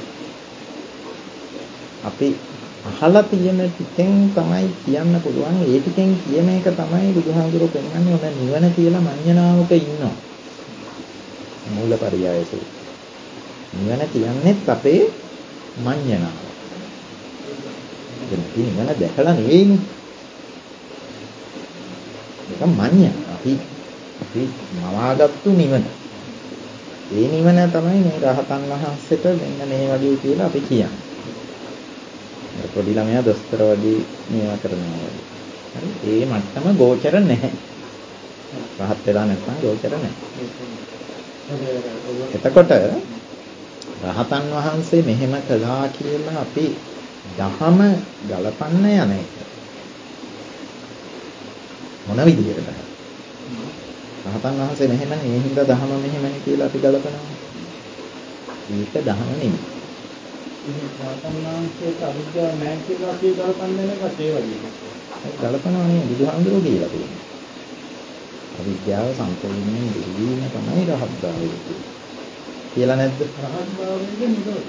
අපි අහලා තියෙන ටිකෙන් තමයි කියන්න පුළුවන්. ඒ ටිකෙන් කියන එක තමයි බුදුහාමුදුරුවෝ පෙන්වන්නේ ඔන්න නිවන කියලා මඤ්ඤණාවක ඉන්නවා. මූලපරියායසේ. නිවන කියන්නේත් අපේ මඤ්ඤණාව. අපි නිවන දැකලා නෙවෙයිනේ. ඒක මඤ්ඤණ. අපි මවාගත්තු නිවන. ඒ නිවන තමයි මේ රහතන් වහන්සේට මෙන්න මේ වගේ කියලා අපි කියන්නේ. පොඩි ළමයා දොස්තර වගේ මේවා කරනවා වගේ. හරි. ඒ මට්ටම ගෝචර නැහැ. රහත් වෙලා නැත්නම් ගෝචර නැහැ. එතකොට රහතන් වහන්සේ මෙහෙම කළා කියලා අපි දහම ගලපන්න යන එක. මොන විදිහටද? රහතන් වහන්සේ මෙහෙමනේ, ඒ හින්දා දහම මෙහෙමනේ කියලා අපි ගලපනවා. ඒක දහම නෙමෙයි. රාතන්නාංශයට අවිද්‍යාව නැහැ කියලා අපි ගලපන්නේ නැකත් ඒ වගේ. ගලපනවා නේ බුදුහාමුදුරුවෝ කියලා තියෙනවා. අවිද්‍යාව සම්පූර්ණයෙන් දෙවීම තමයි රහත් භාවය කියලා නේද? රහත් භාවයේ නිරෝධය.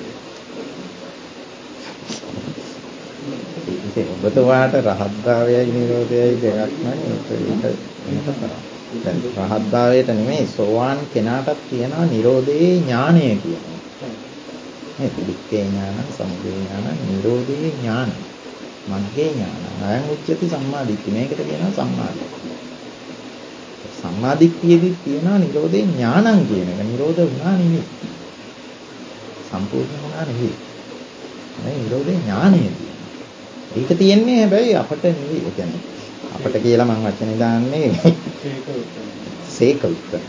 ඒක ඔබතුමාට රහත් භාවයයි නිරෝධයයි දෙකක් නෙවෙයි. ඒක රහත් භාවයට නෙමෙයි සෝවාන් කෙනාටත් කියනවා නිරෝධයේ ඥානය කියනවා. මේ පිළික්කේ ඥාන, සමුදය ඥාන, නිරෝධයේ ඥාන, මග්ගේ ඥාන. අයං උච්චති සම්මාදිට්ඨි. මේකට කියනවා සම්මාදිට්ඨිය. සම්මාදිට්ඨියේදී තියෙනවා නිරෝධයේ ඥානං කියන එක. නිරෝධ වුණා නෙවෙයි. සම්පූර්ණ වුණා නෙවෙයි. මේ නිරෝධයේ ඥානය තියෙනවා. ඒක තියෙන්නේ හැබැයි අපට නෙවෙයි. ඒ කියන්නේ අපට කියලා මම වචනේ දාන්නේ සේක උත්තර.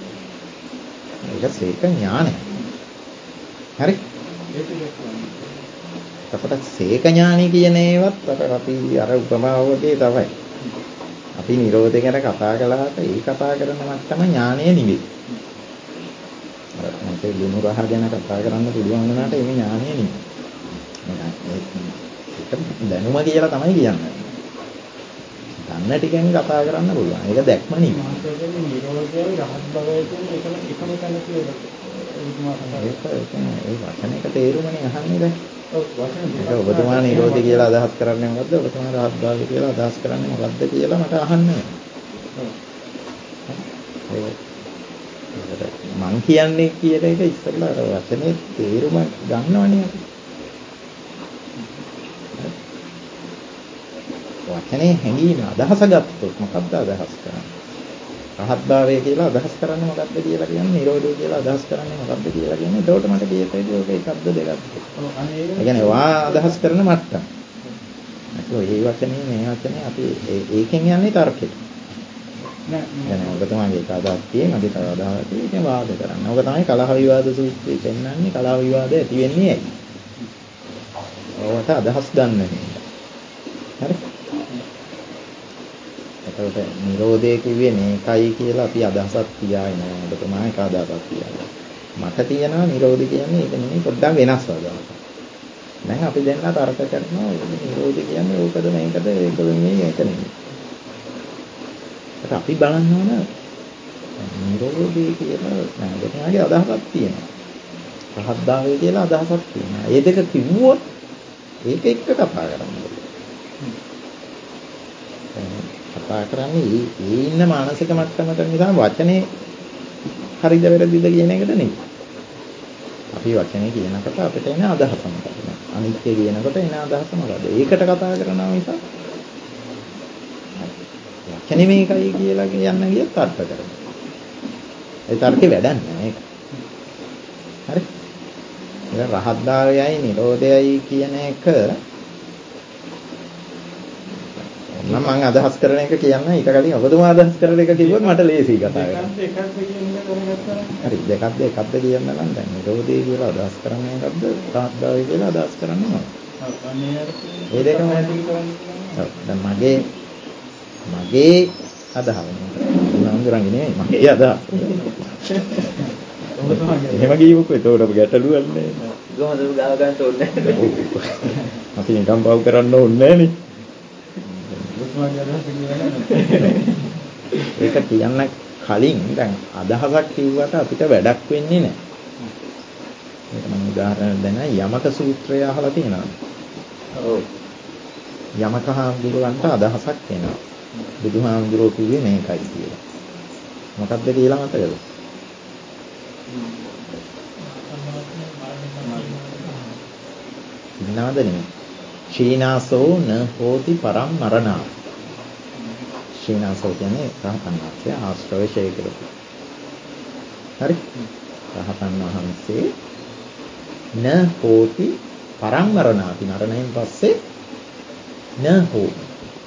ඒක සේක ඥානය. හරි. අපට සේක ඥානි කියන ඒවත් අපි අර උපමාව වගේ තමයි. අපි නිරෝධය ගැන කතා කළාට ඒ කතා කරන මට්ටම ඥානය නෙවෙයි. අර මොකද ලුණු රහ ගැන කතා කරන්න පුළුවන් වුණාට ඒ ඥානය නෙවෙයි. ඒක දැනුම කියලා තමයි කියන්නේ. දන්න ටිකෙන් කතා කරන්න පුළුවන්. ඒක දැක්ම නෙවෙයි. මාර්ගයෙන් නිරෝධයයි රහත් භවයයි කියන එකම තැන කියලා. ඒ වචනයක තේරුමනේ අහන්නේ දැන්. ඔව් වචනේ. ඒක ඔබතුමා නිරෝධය කියලා අදහස් කරන්නේ මොකද්ද? ඔබතුමා රහත් භාවය කියලා අදහස් කරන්නේ මොකද්ද කියලා මට අහන්න. මං කියන්නේ කියන එක ඉස්සෙල්ලා අර වචනේ තේරුම ගන්නවනේ අපි. වචනේ හැංගීම අදහස ගත්තොත් මොකක්ද අදහස් කරන්නේ? රහත් භාවය කියලා අදහස් කරන්නේ මොකක්ද කියලා කියන්නේ, නිරෝධය කියලා අදහස් කරන්නේ මොකක්ද කියලා කියන්නේ. එතකොට මට කියතේදී ඔක එකක්ද දෙකක්ද? ඒ කියන්නේ වා අදහස් කරන මට්ටම. ඒ වචනේ මේ වචනේ අපි ඒකෙන් යන්නේ තර්කෙට. දැන් ඔබතුමාගේ අදහස් තියෙන මගේ තව අදහස් තියෙන ඉතින් වාද කරන්න. ඔක තමයි කලහ විවාද සූත්‍රයේ පෙන්නන්නේ කලහ විවාද ඇති වෙන්නේ ඇයි? ඔකට අදහස් ගන්න හින්දා. හරි? එතකොට නිරෝධය කිව්වේ මේකයි කියලා අපි අදහසක් තියාගෙන නෑ. ඔබතුමා එක අදහසක් තියාගෙන. මට තියෙනවා නිරෝධය කියන්නේ ඒක නෙමෙයි පොඩ්ඩක් වෙනස් අදහසක්. දැන් අපි දෙන්න තර්ක කරනවා නිරෝධය කියන්නේ ඕකද මේකද ඒකද නෙමෙයි ඒක නෙමෙයි. අපි බලන්න ඕන නිරෝධය කියලා නැගිටිනාගේ අදහසක් තියෙනවා. රහත් භාවය කියලා අදහසක් තියෙනවා. ඒ දෙක කිව්වොත් ඒක එක්ක කතා කරන්නේ. කතා කරන්නේ ඒ ඉන්න මානසික මට්ටමට නිසා වචනේ හරිද වැරදිද කියන එකට නෙමෙයි. අපි වචනේ කියනකොට අපිට එන අදහස මොකක්ද? අනිත්‍ය කියනකොට එන අදහස මොකක්ද? ඒකට කතා කරනවා නිසා වචනේ මේකයි කියලා කියන්න ගියත් තර්ක කරනවා. ඒ තර්කේ වැඩක් නෑ ඒක. හරි? ඒක රහත් භාවයයි නිරෝධයයි කියන එක මම අදහස් කරන එක කියන්න ඊට කලින් ඔබතුමා අදහස් කරන එක කිව්වොත් මට ලේසියි කතා කරන්න. එකක්ද කියන්නේ කරගත්තා. හරි දෙකක්ද එකක්ද කියන්න නම් දැන් නිරෝධය කියලා අදහස් කරන්නේ එකක්ද රහත් භාවය කියලා අදහස් කරන්නේ මොකක්ද? ඒ දෙකම ඇති කරන්නේ. දැන් මගේ අදහස නම්දරන්නේ නෙමෙයි මගේ අදහස. එහෙම ගියොත් ඒකට අපි ගැටලුවක් නෑ. ගොහොඳ ගාව ගන්න ඕනේ නැහැ. අපි නිකන් බව් කරන්න ඕනේ නෑනේ. ඒක කියන්න කලින් දැන් අදහසක් කිව්වට අපිට වැඩක් වෙන්නේ නැහැ. මේක මම උදාහරණයක් දෙන්න යමක සූත්‍රය අහලා තියෙනවා. ඔව්. යමක හාමුදුරුවන්ට අදහසක් එනවා. බුදුහාමුදුරුවෝ කිව්වේ මේකයි කියලා. මොකක්ද කියලා මතකද? ඉන්නවද නෙමෙයි. ශීනාසෝ න හෝති පරම් මරණා. ශීනාසෝ කියන්නේ රහතන් වහන්සේ ආශ්‍රව ඡය කරපු. හරි? රහතන් වහන්සේ න හෝති පරම් මරණාති මරණයෙන් පස්සේ න හෝති.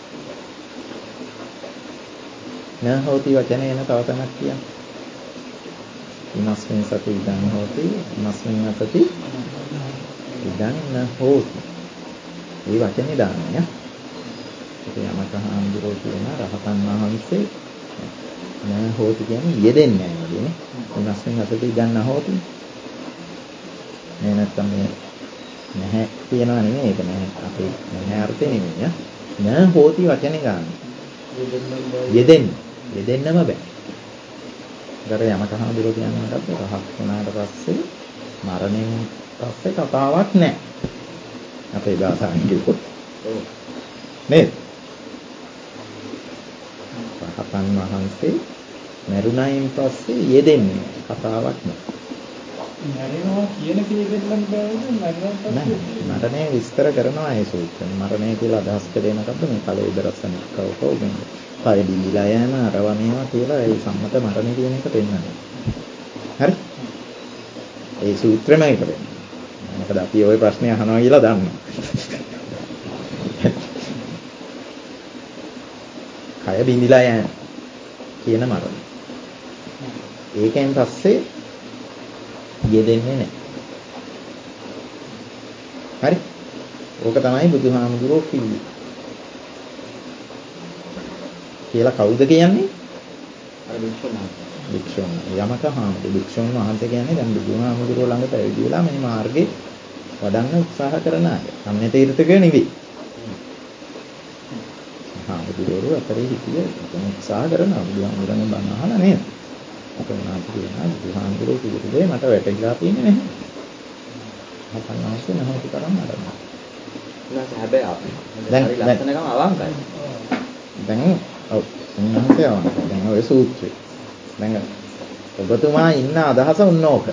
න හෝති වචනේ එන තව තැනක් කියන්නේ. ඉමස්මින් සති ඉදං හෝති ඉමස්මින් අසති ඉදං න හෝති. මේ වචනේ දාන්නේ. ඒක යමක හාමුදුරුවෝ කියන රහතන් වහන්සේ න හෝති කියන්නේ යෙදෙන්නේ නැහැ කියන්නේ. ඉමස්මින් අසති ඉදං න හෝති. මේ නැත්තම් මේ නැහැ කියනවා නෙමෙයි ඒක නැහැ. අපේ නැහැ අර්ථේ නෙමෙයි. න හෝති වචනේ ගන්න. යෙදෙන්නම බෑ. ඒතර යමක හාමුදුරුවෝ කියන්නේ මොකක්ද? රහත් වුණාට පස්සේ මරණයෙන් පස්සේ කතාවක් නැහැ. අපේ භාෂාවෙන් කිව්වොත් නේද? රහතන් වහන්සේ මරුණයින් පස්සේ යෙදෙන්නේ කතාවක් නැහැ. මරණවා කියන කීයකින් බෑනේ මරණය විස්තර කරනවා ඒ සූත්‍රයෙන්. මරණය කියලා අදහස් කරේ මොකද්ද? මේ ඵලයේ දරසන කවකෝ මේ ඵලෙ දිවිලා යන අරවණේවා කියලා ඒ සම්මත මරණය කියන එක පෙන්නනවා. හරි? ඒ සූත්‍රෙම ඒක පෙන්නනවා. මොකද අපි ওই ප්‍රශ්නේ අහනවා කියලා දන්නවා. කය බිඳිලා යන කියන මරණය. ඒකෙන් පස්සේ යෙදෙන්නේ නැහැ. හරි? ඕක තමයි බුදුහාමුදුරුවෝ කිව්වේ. කියලා කවුද කියන්නේ? අර වික්ෂුන්. යමක හාමුදුරුවෝ වික්ෂුන් වහන්සේ කියන්නේ දැන් බුදුහාමුදුරුවෝ ළඟ පැවිදි වෙලා මේ මාර්ගේ වඩන්න උත්සාහ කරන අය. අන්නේ තීර්ථකයෝ නෙවෙයි. හාමුදුරුවෝ අතරේ හිටිය උත්සාහ කරනවා බුදුහාමුදුරන්ගේ බණ අහලා නේද? අපේනාත් කියනවා බුදුහාමුදුරුවෝ කිව්ව දේ මට වැටහිලා තියෙන්නේ නැහැ. අපන් ආසේ නැහොත් කරන් අරනවා. ඊළඟට හැබැයි අපි දැන් ලස්සනකම අවංකයි. දැන් ඔව් උන්වහන්සේ අවංකයි. දැන් ඔය සූත්‍රය. දැන් ඔබතුමා ඉන්න අදහස උන්නෝක.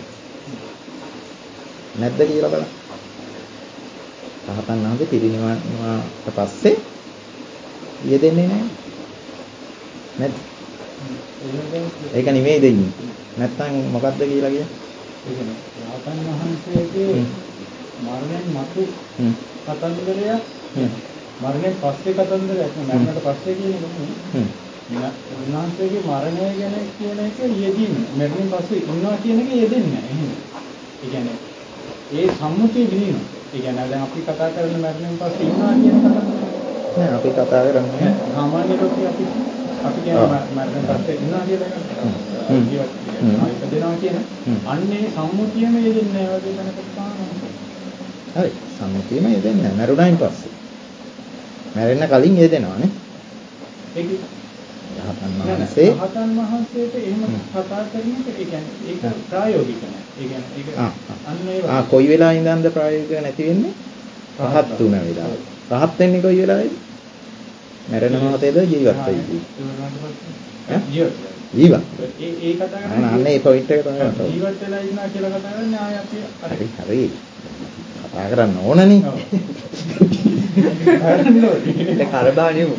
නැද්ද කියලා බලන්න. රහතන් වහන්සේ පිරිනිවන්නාට පස්සේ යෙදෙන්නේ නැහැ. නැත්. ඒක නෙමෙයි දෙන්නේ. නැත්තම් මොකද්ද කියලා කියන්නේ? රහතන් වහන්සේගේ මරණයෙන් මතු කතන්දරයක් මරණයෙන් පස්සේ කතන්දරයක් මරණයට පස්සේ කියන එක උන්වහන්සේගේ මරණය ගැන කියන එක යෙදීම මරණයෙන් පස්සේ ඉන්නවා කියන එක යෙදෙන්නේ නැහැ. ඒ කියන්නේ ඒ සම්මුතිය විදින. ඒ කියන්නේ දැන් අපි කතා කරන මරණයෙන් පස්සේ ඉන්නවා කියන කතාව නෑ අපි කතා කරන්නේ සාමාන්‍ය ලෝකේ අපි කියන්නේ මරණයෙන් පස්සේ ඉන්නවා කියලා ඉපදෙනවා කියන අන්නේ සම්මුතියම යෙදෙන්නේ නැහැ වගේ දැනකට තමයි. හරි සම්මුතියම යෙදෙන්නේ නැහැ මරුණයින් පස්සේ. මැරෙන්න කලින් යෙදෙනවානේ. ඒක රහතන් වහන්සේ රහතන් වහන්සේට එහෙම කතා කරන එක ඒ කියන්නේ ඒක ප්‍රායෝගික නෑ. ඒ කියන්නේ ඒක අන්න ඒ කොයි වෙලාවෙ ඉඳන්ද ප්‍රායෝගික නැති වෙන්නේ? රහත් තුන වෙලාව. රහත් වෙන්නේ කොයි වෙලාවෙද? මරණ මොහොතේද ජීවත් වෙන්නේ? ජීවත්. ඒ කතා කරන්නේ අන්න ඒ පොයින්ට් එක තමයි. ජීවත් වෙලා ඉන්නවා කියලා කතා කරන්නේ ආය අපි හරි. කතා කරන්න ඕනනේ. ඒක කරබානියු.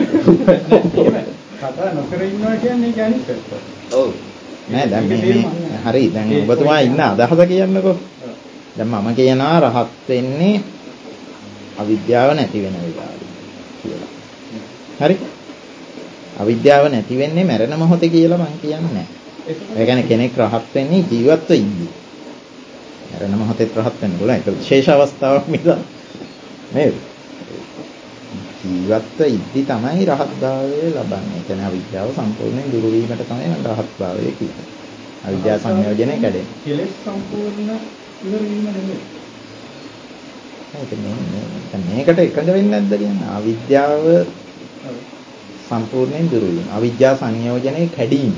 කතා නොකර ඉන්නවා කියන්නේ ඒක අනිත් පැත්ත. ඔව්. නෑ දැන් මේ හරි දැන් ඔබතුමා ඉන්න අදහස කියන්නකෝ. දැන් මම කියනවා රහත් වෙන්නේ අවිද්‍යාව නැති වෙන වෙලාවට කියලා. හරි? අවිද්‍යාව නැති වෙන්නේ මරණ මොහොතේ කියලා මම කියන්නේ නෑ. ඒ කියන්නේ කෙනෙක් රහත් වෙන්නේ ජීවත්ව ඉඳි. මරණ මොහොතේ රහත් වෙන්න පුළුවන්. ඒක විශේෂ අවස්ථාවක් මිස නේද? ජීවත්ව ඉද්දි තමයි රහත් භාවය ලබන්නේ. ඒ කියන්නේ අවිද්‍යාව සම්පූර්ණයෙන් දුරු වීමට තමයි රහත් භාවය කියන්නේ. අවිද්‍යා සංයෝජනය කැඩෙන්නේ. කෙලෙස් සම්පූර්ණ ඉවර වීම නෙමෙයි. මේකට එකඟ වෙන්නේ නැද්ද කියන්නේ? අවිද්‍යාව සම්පූර්ණයෙන් දුරු වීම. අවිද්‍යා සංයෝජනයේ කැඩීම.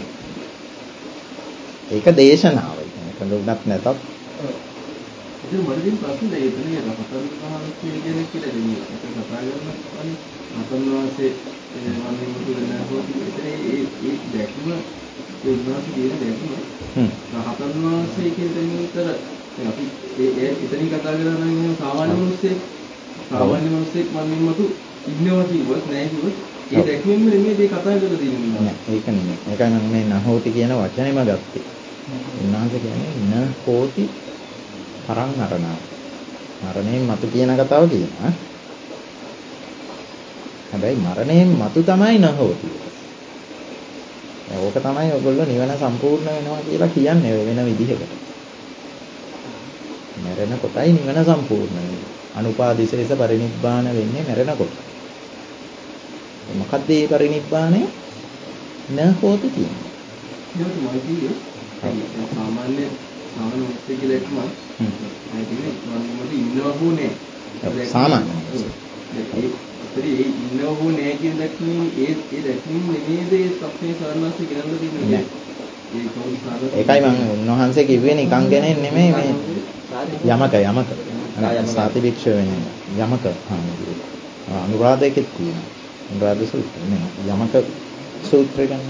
ඒක දේශනාව. එකඟ වුණත් නැතත් ඉතින් මරදින් ප්‍රශ්නේ එතන රහතන් වහන්සේ කියන කියලා දෙන්නේ. ඒක කතා කරනවානේ රහතන් වහන්සේ වන්නේ මොකද නැහොත් ඒ දැක්ම ඒ උන්වහන්සේ කියන දැක්ම රහතන් වහන්සේ කියන දෙන්නේ උතර අපි ඒ එතනින් කතා කරනවා නම් සාමාන්‍ය මිනිස්සෙක් වන්නේ මතු ඉන්නවා කිව්වත් නැහැ කිව්වත් ඒ දැක්මෙන්ම නෙමෙයි මේ කතා කරලා දෙන්නේ. නෑ ඒක නෙමෙයි. ඒකයි මම මේ නහෝති කියන වචනේම ගත්තේ. උන්වහන්සේ කියන්නේ නහෝති පරං මරණා. මරණයෙන් මතු කියන කතාව කියනවා. හැබැයි මරණයෙන් මතු තමයි නහෝති. ඕක තමයි ඔයගොල්ලෝ නිවන සම්පූර්ණ වෙනවා කියලා කියන්නේ වෙන විදිහකට. මරණ කොටයි නිවන සම්පූර්ණ වෙන්නේ. අනුපාදිශේෂ පරිනිබ්බාන වෙන්නේ මරණ කොට. මොකක්ද මේ පරිනිබ්බානය? නහෝති කියන්නේ. ඒක මම කිව්වේ සාමාන්‍ය මොහොතේ කියලා එකම අය කියන්නේ මම ඉන්නවා හෝ නැහැ. සාමාන්‍ය. ඒ ඉන්නවා හෝ නැහැ කියන දැක්මේ ඒ දැක්මේ නෙමෙයිද ඒ සත්‍යයේ සාරණාසි කියන්න තියෙන්නේ. ඒ කවුරු සාරණාසි. ඒකයි මම උන්වහන්සේ කිව්වේ නිකන් ගැන නෙමෙයි මේ යමක සාති භික්ෂුව වෙන යමක අනුරාධයකෙත් තියෙනවා. අනුරාධ සූත්‍රය නේ යමක සූත්‍රය ගන්න.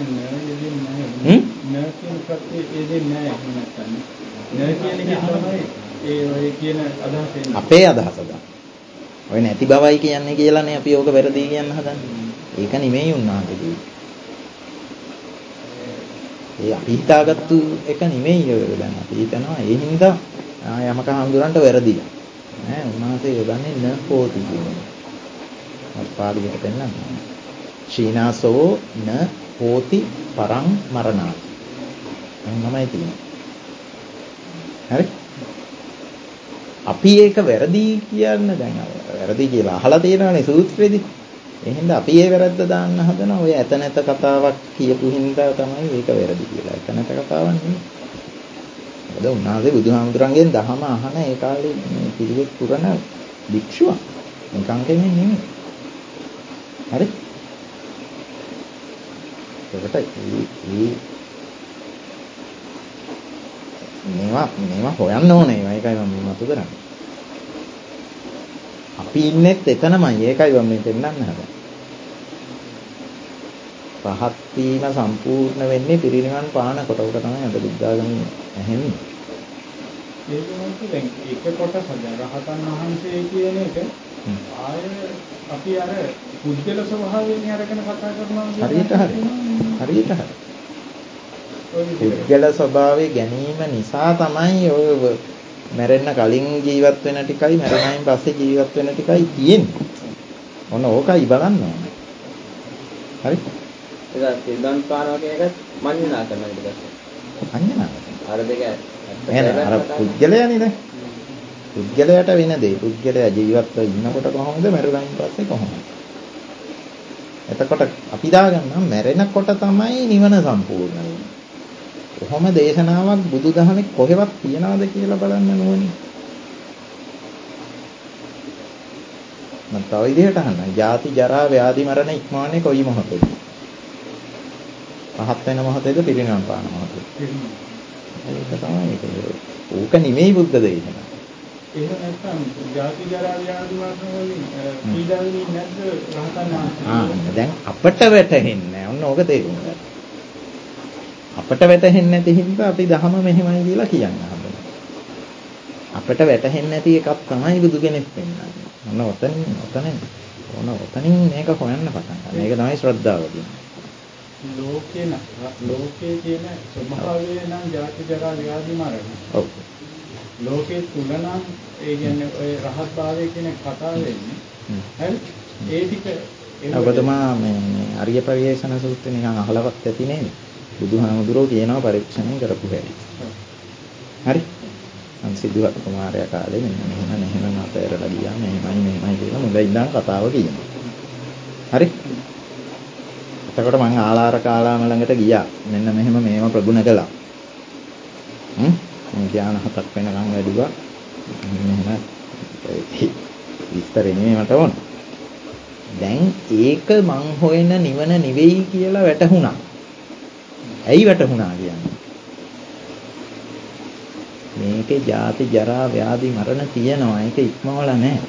නෑ කියන ප්‍රත්‍ය ඒ දෙන්නේ නැහැ නැත්නම්. නෑ කියන එක තමයි ඒ කියන අදහස එන්නේ. අපේ අදහස ගන්න. ඔය නැති බවයි කියන්නේ කියලානේ අපි ඕක වැරදි කියන්න හදන්නේ. ඒක නෙමෙයි උන්වහන්සේ කිව්වේ. ඒ අපි හිතාගත්තු එක නෙමෙයි ඔය දැන් අපි හිතනවා ඒ හින්දා යමක හඳුරන්නට වැරදිලා. ඈ උන්වහන්සේ යොදන්නේ නහෝති කියන්නේ. පාලියට පෙන්නන්න. ශීනාසෝ න හෝති පරං මරණාති. එහෙමයි තියෙන්නේ. හරි? අපි ඒක වැරදි කියන්න දැන් වැරදි කියලා අහලා තියෙනවානේ සූත්‍රෙදි. එහෙනම් අපි ඒ වැරද්ද දාන්න හදනවා. ඔය ඇත නැත කතාවක් කියපු හින්දා තමයි ඒක වැරදි කියලා. ඇත නැත කතාවක් නෙමෙයි. මොකද උන්වහන්සේ බුදුහාමුදුරන්ගෙන් දහම අහන ඒ කාලේ මේ පිළිවෙත් පුරන භික්ෂුවක්. නිකන් කෙනෙක් නෙමෙයි. හරි? ඒකට මේවා හොයන්න ඕනේ. ඒකයි මම මතු කරන්නේ. අපි ඉන්නෙත් එතනමයි. ඒකයි මම මේ පෙන්නන්න හදන්නේ. රහත් වීම සම්පූර්ණ වෙන්නේ පිරිනිවන් පාන කොට. උඩ තමයි අද බුද්ධාගමේ ඇහෙන්නේ. ඒක මොකද දැන් එක කොටස රහතන් වහන්සේ කියන එක ආය අපි අර පුද්ගල ස්වභාවයෙන් අරගෙන කතා කරනවා හරියට පුද්ගල ස්වභාවයේ ගැනීම නිසා තමයි ඔය මැරෙන්න කලින් ජීවත් වෙන ටිකයි මැරුණයින් පස්සේ ජීවත් වෙන ටිකයි තියෙන්නේ. ඔන්න ඕකයි බලන්න ඕනේ. හරි? ඒක පිළිබඳ පානවා කියන එක මඤ්ඤණා කරනවා ඊට පස්සේ. අඤ්ඤනා. අර දෙක එහෙනම් අර පුද්ගලයානේ දැන්. පුද්ගලයාට වෙන දේ. පුද්ගලයා ජීවත්ව ඉන්නකොට කොහොමද මැරුණායින් පස්සේ කොහොමද? එතකොට අපි දාගන්නම් මැරෙනකොට තමයි නිවන සම්පූර්ණ වෙන්නේ. කොහොම දේශනාවක් බුදුදහමේ කොහෙවත් තියනවද කියලා බලන්න ඕනේ. මම තව විදිහට අහන්න. ජාති ජරා ව්‍යාධි මරණ ඉක්මවන්නේ කොයි මොහොතේද? පහත් වෙන මොහොතේද පිරිනිවන් පාන මොහොතේද? ඒක තමයි ඒක. ඕක නෙමෙයි බුද්ධ දේශනාව. එහෙම නැත්නම් ජාති ජරා ව්‍යාධි මරණ වලින් පීඩා වෙන්නේ නැද්ද රහතන් වහන්සේ? දැන් අපට වැටහෙන්නේ නැහැ. ඔන්න ඕක තේරුම් ගන්න. අපට වැටහෙන්නේ නැති හින්දා අපි ධහම මෙහෙමයි කියලා කියන්න හදනවා. අපට වැටහෙන්නේ නැති එකක් තමයි බුදු කෙනෙක් වෙන්නේ. ඔන්න ඔතනින් මේක හොයන්න පටන් ගන්න. මේක තමයි ශ්‍රද්ධාව කියන්නේ. ලෝකේ තියෙන ස්වභාවය නම් ජාති ජරා ව්‍යාධි මරණ. ඔව්. ලෝකේ තුල නම් ඒ කියන්නේ ඔය රහත් භාවය කියන කතාව වෙන්නේ. හරි? ඒ ටික ඔබතුමා මේ අරිය පරිේෂණ සූත්‍රය නිකන් අහලවත් ඇති නේද? බුදුහාමුදුරුවෝ කියනවා පරීක්ෂණය කරපු හැටි. හරි? සිද්ධාර්ථ කුමාරයා කාලේ මෙහෙම අතෑරලා ගියා මෙහෙමයි කියලා මුල ඉඳන් කතාව කියනවා. හරි? එතකොට මම ආලාර කාලාම ළඟට ගියා. මෙන්න මෙහෙම මේව ප්‍රගුණ කළා. ධ්‍යාන 7ක් වෙනකන් වැඩිවා. මෙහෙම විස්තරේ නෙමෙයි මට ඕන. දැන් ඒක මං හොයන නිවන නෙවෙයි කියලා වැටහුණා. ඇයි වැටහුණා කියන්නේ? මේකේ ජාති ජරා ව්‍යාධි මරණ තියෙනවා. ඒක ඉක්මවලා නැහැ.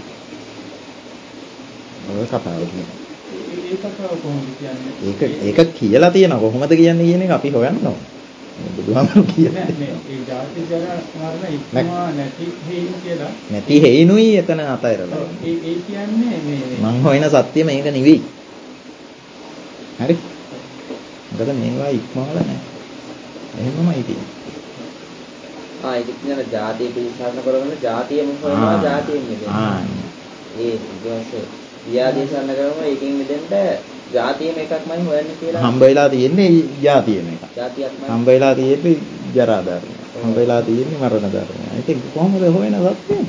ඔය කතාව කියන්නේ. ඒ කතාව කොහොමද කියන්නේ? ඒක කියලා තියෙනවා. කොහොමද කියන්නේ කියන එක අපි හොයන්න ඕන. බුදුහාමුදුරුවෝ කියන්නේ ඒ ජාති ජරා මරණ ඉක්මවා නැති හේයින් කියලා. නැති හේිනුයි එතන අතහැරලා. ඒ කියන්නේ මේ මං හොයන සත්‍ය මේක නෙවෙයි. හරි? මොකද මේවා ඉක්මවලා නැහැ. එහෙමමයි තියෙන්නේ. ඒක කියන ජාතිය පිළිසරණ කරගෙන ජාතියම හොයනවා ජාතියෙන් මිදෙන්න. ඒ ඊගොස්සේ වියාදේශන කරනවා ඒකෙන් මිදෙන්න ජාතියම එකක්මයි හොයන්නේ කියලා. හම්බ වෙලා තියෙන්නේ ජාතියම එකක්. ජාතියක්මයි. හම්බ වෙලා තියෙන්නේ ජරා ධර්මය. හම්බ වෙලා තියෙන්නේ මරණ ධර්මය. ඒක කොහොමද හොයන සත්‍යය?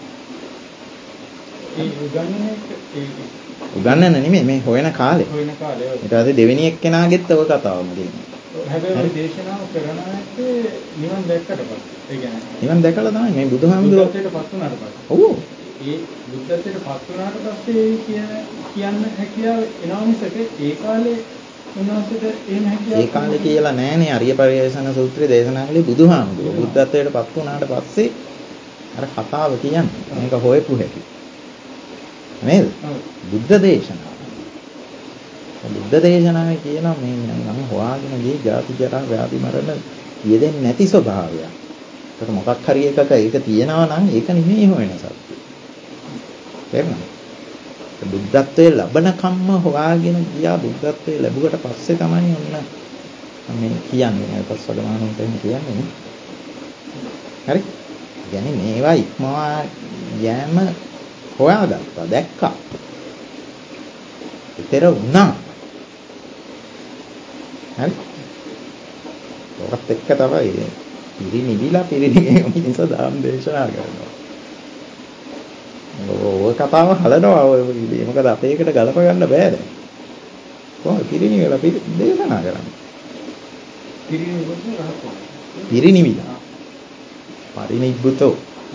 ඒ උගන්නන නෙමෙයි මේ හොයන කාලේ. හොයන කාලේ. ඊට පස්සේ දෙවෙනි එක්කෙනාගෙත් ඔය කතාවම තියෙනවා. හැබැයි දේශනාව කරන ඇත්තේ නිවන් දැක්කට පස්සේ. ඒ කියන්නේ නිවන් දැකලා තමයි මේ බුදුහාමුදුරුවෝ බුද්ධත්වයට පත් වුණාට පස්සේ. ඔව්. ඒ බුද්ධත්වයට පත් වුණාට පස්සේ කියන්න හැකියාව එනවා මිසක ඒ කාලේ උන්වහන්සේට එහෙම හැකියාව ඒ කාලේ කියලා නෑනේ අරිය පරිේෂණ සූත්‍රයේ දේශනා කළේ බුදුහාමුදුරුවෝ. බුද්ධත්වයට පත් වුණාට පස්සේ අර කතාව කියන්නේ මේක හොයපු හැටි. නේද? බුද්ධ දේශනාව. බුද්ධ දේශනාවේ කියනවා මේ මම හොයාගෙන ගියේ ජාති ජරා ව්‍යාධි මරණ යෙදෙන්නේ නැති ස්වභාවයක්. ඒක මොකක් හරි එකක ඒක තියෙනවා නම් ඒක නෙමෙයි හොයන සත්‍ය. තේරුණාද? බුද්ධත්වයේ ලබන කම්ම හොයාගෙන ගියා බුද්ධත්වයේ ලැබුවට පස්සේ තමයි ඔන්න මේ කියන්නේ පස්වගමනුන්ට එහෙම කියන්නේ. හරි? يعني මේවා ඉක්මවා යෑම හොයාගත්තා දැක්කා. ඊතර වුණා. හරි? ඔකත් එක්ක තමයි පිරිනිවිලා මිනිස්සු දාම් දේශනා කරනවා. ඔය කතාව හලනවා ඔය මොකද අපේ එකට ගලප ගන්න බෑ දැන්. කොහොමද පිරිනිවිලා දේශනා කරන්නේ? පිරිනිවිලා. පරිනිබ්බුතෝ.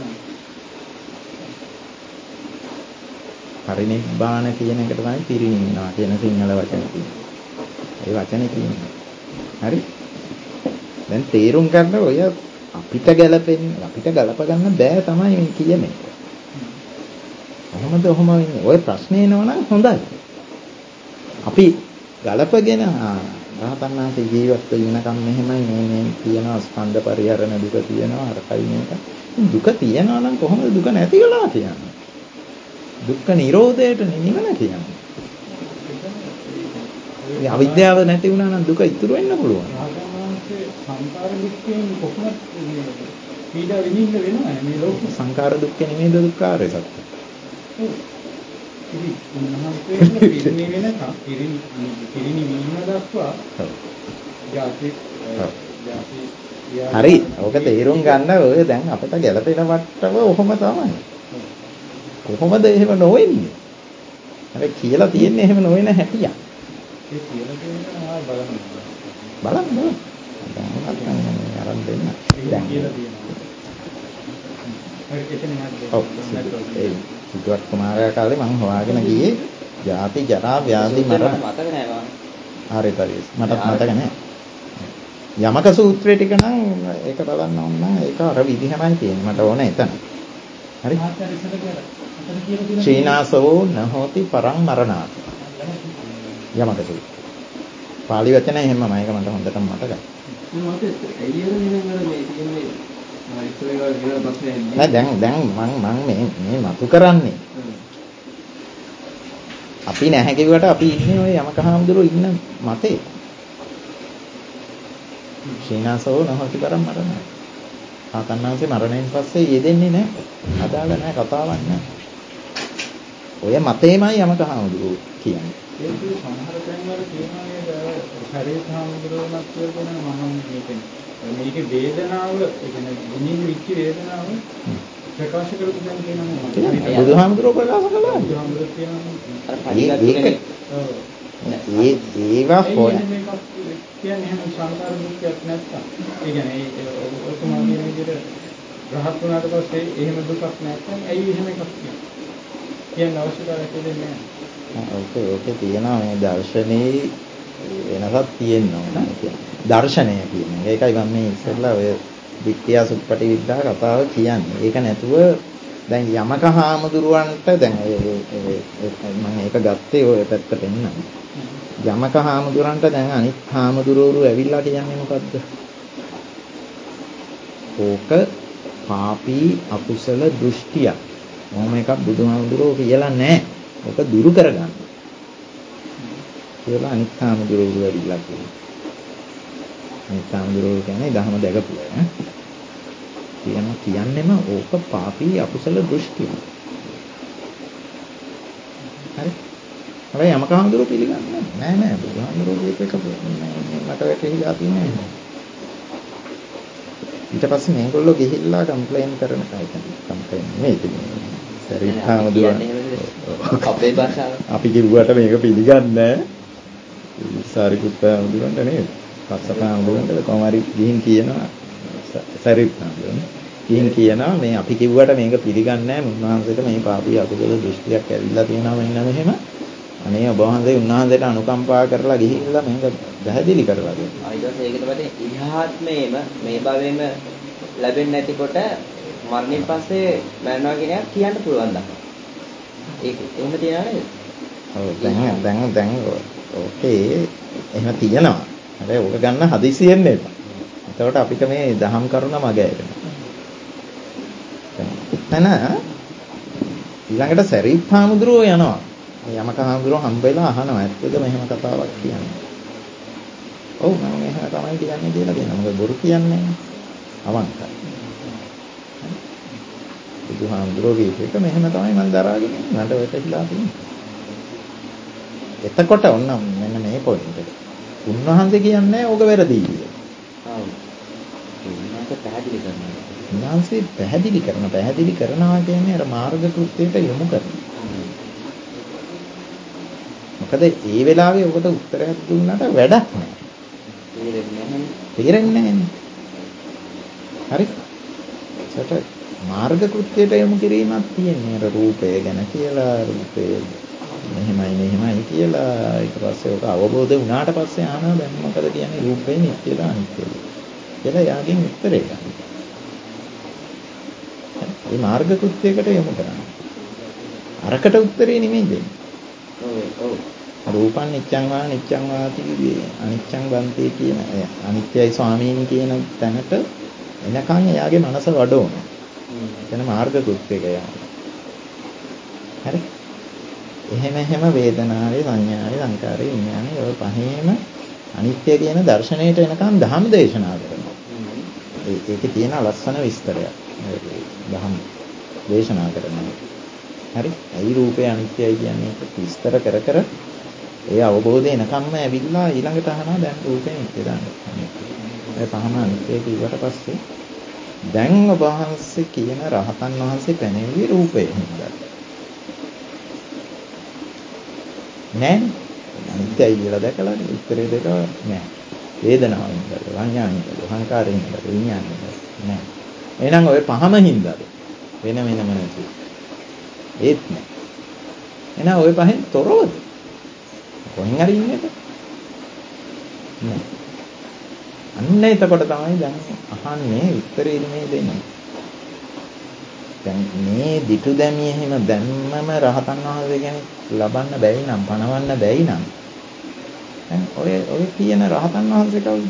පරිනිබ්බාන කියන එකට තමයි පිරිනිවිනවා කියන සිංහල වචනේ තියෙන්නේ. ඒ වචනේ කියන්නේ. හරි? දැන් තේරුම් ගන්න ඔය අපිට ගලප ගන්න බෑ තමයි මේ කියන්නේ. කොහොමද ඔහොම වෙන්නේ? ඔය ප්‍රශ්නේ එනවනම් හොඳයි. අපි ගලපගෙන රහතන් වහන්සේ ජීවත් වෙනකම් මෙහෙමයි මේ කියනවා ස්කන්ධ පරිහරණ දුක තියෙනවා අරකයි මේක. දුක තියෙනවා නම් කොහොමද දුක නැති වෙලා කියන්නේ? දුක්ඛ නිරෝධයට නිවන කියන්නේ. ඒ අවිද්‍යාව නැති වුණා නම් දුක ඉතුරු වෙන්න පුළුවන්. සංකාර දුක්ඛයෙන් කොහොමද පීඩා විඳින්න වෙනවනේ මේ ලෝකෙ. සංකාර දුක්ඛ නෙමෙයිද දුක්ඛාරය සත්‍ය. ඉතින් උන්වහන්සේ පිරිනිවෙනකම් පිරිනිවීම දක්වා ජාති හරි. ඔක තේරුම් ගන්න ඔය දැන් අපිට ගැළපෙන මට්ටම ඔහොම තමයි. කොහොමද එහෙම නොවෙන්නේ? අර කියලා තියෙන්නේ එහෙම නොවන හැටියක්. ඒ කියලා තියෙනවා බලන්න. බලන්න. දැන් නැත්නම් අරන් දෙන්න. දැන් කියලා තියෙනවා. හරි එතන හරි. ඔව්. ඒ සිද්ධාර්ථ කුමාරයා කාලේ මම හොයාගෙන ගියේ ජාති ජරා ව්‍යාධි මරණ මතක නෑ මම. හරි මටත් මතක නෑ. යමක සූත්‍රය ටික නම් ඒක බලන්න ඕන නම් ඒක අර විදිහමයි තියෙන්නේ. මට ඕනේ එතන. හරි. ශ්‍රීනාසෝ නහෝති පරං මරණාති. යමක සූත්‍රය. පාලි වචන එහෙමම ඒක මට හොඳටම මතකයි. මට ඇයියද නේද මේ කියන්නේ ඉස්සරහට ගියලා ප්‍රශ්නේ නෑ දැන් මම මේ මතු කරන්නේ. අපි නැහැ කිව්වට අපි ඉන්නේ ඔය යමක හාමුදුරුවෝ ඉන්න මතේ. ශ්‍රීනාසෝ නහෝති පරං මරණාති. ආතන්නාසේ මරණයෙන් පස්සේ යෙදෙන්නේ නැහැ. අදාළ නැහැ කතාවක් නැහැ. ඔය මතේමයි යමක හාමුදුරුවෝ කියන්නේ. ඒක සමහර තැන්වල කියනවා නේද හරිය හාමුදුරුවෝමත් කියනවා මම මේකේ වේදනාව කියන්නේ මුලින් විච්ච වේදනාව ප්‍රකාශ කරපු දැන් කියනවා බුදුහාමුදුරුවෝ ප්‍රකාශ කළා. බුදුහාමුදුරුවෝ කියනවා අර පරිගත් ඒවා හොය කියන්නේ එහෙම සංකාර දුක්යක් නැත්තම් ඒ කියන්නේ ඔතුමා කියන විදිහට රහත් වුණාට පස්සේ එහෙම දුකක් නැත්තම් ඇයි එහෙම එකක් කියන්න අවශ්‍යතාවයක් දෙන්නේ නැහැ. ඕකේ තියෙනවා මේ දර්ශනේ වෙනසක් තියෙනවා නේද? දර්ශනය කියන්නේ. ඒකයි මම මේ ඉස්සෙල්ලා ඔය විත්‍යා සුප්පටි විද්‍යා කතාව කියන්නේ. ඒක නැතුව දැන් යමක හාමුදුරුවන්ට දැන් මම ඒක ගත්තේ ඔය පැත්ත පෙන්නන්න. යමක හාමුදුරන්ට දැන් අනිත් හාමුදුරුවෝ ඇවිල්ලා කියන්නේ මොකද්ද? ඕක පාපී අකුසල දෘෂ්ටියක්. මොහොම එකක් බුදුහාමුදුරුවෝ කියලා නැහැ. ඕක දුරු කරගන්න. කියලා අනිත් හාමුදුරුවෝ ඇවිල්ලා කියනවා. අනිත් හාමුදුරුවෝ කියන්නේ ධර්ම දැකපු අය. කියන්නෙම ඕක පාපී අකුසල දෘෂ්ටියක්. හරි. හැබැයි යමක හාමුදුරුවෝ පිළිගන්නේ නෑ බුදුහාමුදුරුවෝ කියපු එක මට වැටහිලා තියෙන්නේ නෑ. ඊට පස්සේ මේගොල්ලෝ ගිහිල්ලා කම්ප්ලේන් කරන කම්ප්ලේන් නෙමෙයි. සරිත් හාමුදුරුවෝ අපේ භාෂාව අපි කිව්වට මේක පිළිගන්නේ නෑ. සාරිපුත්ත හාමුදුරුවන්ට නේද? කස්සප හාමුදුරුවන්ට කොහොම හරි ගිහින් කියනවා සරිත් හාමුදුරුවෝ ගිහින් කියනවා මේ අපි කිව්වට මේක පිළිගන්නේ නෑ. උන්වහන්සේට මේ පාපී අකුසල දෘෂ්ටියක් ඇවිල්ලා තියෙනවා මෙන්න මෙහෙම. අනේ ඔබ වහන්සේ උන්වහන්සේට අනුකම්පා කරලා ගිහිල්ලා මේක පැහැදිලි කරලා දෙන්න. ඊට ඒකට වටේ ඉහාත්මේම මේ භවෙම ලැබෙන්නේ නැතිකොට මරණයෙන් පස්සේ මරනවා කියන එක කියන්න පුළුවන් දා. ඒක එහෙම තියනවා නේද? ඔව් දැන් ඕකේ එහෙම තියෙනවා. හැබැයි ඕක ගන්න හදිසියෙන්න එපා. එතකොට අපිට මේ දහම් කරුණ මග ඇරෙනවා. එතන ඊළඟට සරිත් හාමුදුරුවෝ යනවා. යමක හාමුදුරුවෝ හම්බෙලා අහනවා ඇත්තද මෙහෙම කතාවක් කියන්නේ. ඔව් මම එහෙම තමයි කියන්නේ කියලා කියනවා. මොකද බොරු කියන්නේ නැහැ. අවංකයි. බුදුහාමුදුරුවෝ කියපු එක මෙහෙම තමයි මම දරාගෙන ඉන්නේ. මට වැටහිලා තියෙන්නේ. එතකොට ඔන්න මෙන්න මේ පොයින්ට් එක. උන්වහන්සේ කියන්නේ ඕක වැරදි කියලා. ඔව්. උන්වහන්සේ පැහැදිලි කරනවා. උන්වහන්සේ පැහැදිලි කරනවා කියන්නේ අර මාර්ග කෘත්‍යයට යොමු කරනවා. මොකද ඒ වෙලාවේ ඔකට උත්තරයක් දුන්නාට වැඩක් නැහැ. තේරෙන්නේ නැහැ. හරි. ඒකට මාර්ග කෘත්‍යයට යොමු කිරීමක් තියෙන්නේ අර රූපය ගැන කියලා රූපේ මෙහෙමයි කියලා ඊට පස්සේ ඔක අවබෝධ වුණාට පස්සේ ආනවා දැන් මොකද කියන්නේ රූපේ නිත්‍යද අනිත්‍යද කියලා යාගෙන් උත්තරේ ගන්න. මේ මාර්ග කෘත්‍යයකට යොමු කරන්නේ. අරකට උත්තරේ නෙමෙයි දෙන්නේ. ඔව්. රූපං නිච්ඡං වාති අනිච්ඡං බන්තේ කියන අනිත්‍යයි ස්වාමීනි කියන තැනට එනකන් එයාගේ මනස වඩෝන. එතන මාර්ග කෘත්‍යයක යනවා. හරි. එහෙම වේදනාවේ සංඥාවේ සංකාරයේ විඥානයේ ඔය පහේම අනිත්‍ය කියන දර්ශනයට එනකන් ධම්ම දේශනා කරනවා. ඒකේ තියෙන ලස්සන විස්තරයක්. ධම්ම දේශනා කරනවා. හරි. ඇයි රූපය අනිත්‍යයි කියන්නේ විස්තර කර කර ඒ අවබෝධය එනකම්ම ඇවිල්ලා ඊළඟට අහනවා දැන් රූපේ නිත්‍ය දාන්න. ඒ පහම අනිත්‍ය කිව්වට පස්සේ දැන් ඔබ වහන්සේ කියන රහතන් වහන්සේ පැනෙන්නේ රූපේ හින්දා. නෑ. අනිත්‍යයි කියලා දැකලා උත්තරේ දෙක නෑ. වේදනාවෙන් හින්දාද, සංඥාවෙන් හින්දාද, සංකාරයෙන් හින්දාද, විඥාණයෙන් හින්දාද නෑ. එහෙනම් ඔය පහම හින්දාද වෙන වෙනම නැති. ඒත් නෑ. එහෙනම් ඔය පහෙන් තොරවද? කොහෙන් හරි ඉන්නේද? නෑ. අන්න එතකොට තමයි දැන් අහන්නේ උත්තරේ මේ දෙන්නේ. දැන් මේ දිටු දැමිය එහෙම දැම්මම රහතන් වහන්සේ කෙනෙක් ලබන්න බැයි නම්, පණවන්න බැයි නම් දැන් ඔය කියන රහතන් වහන්සේ කවුද?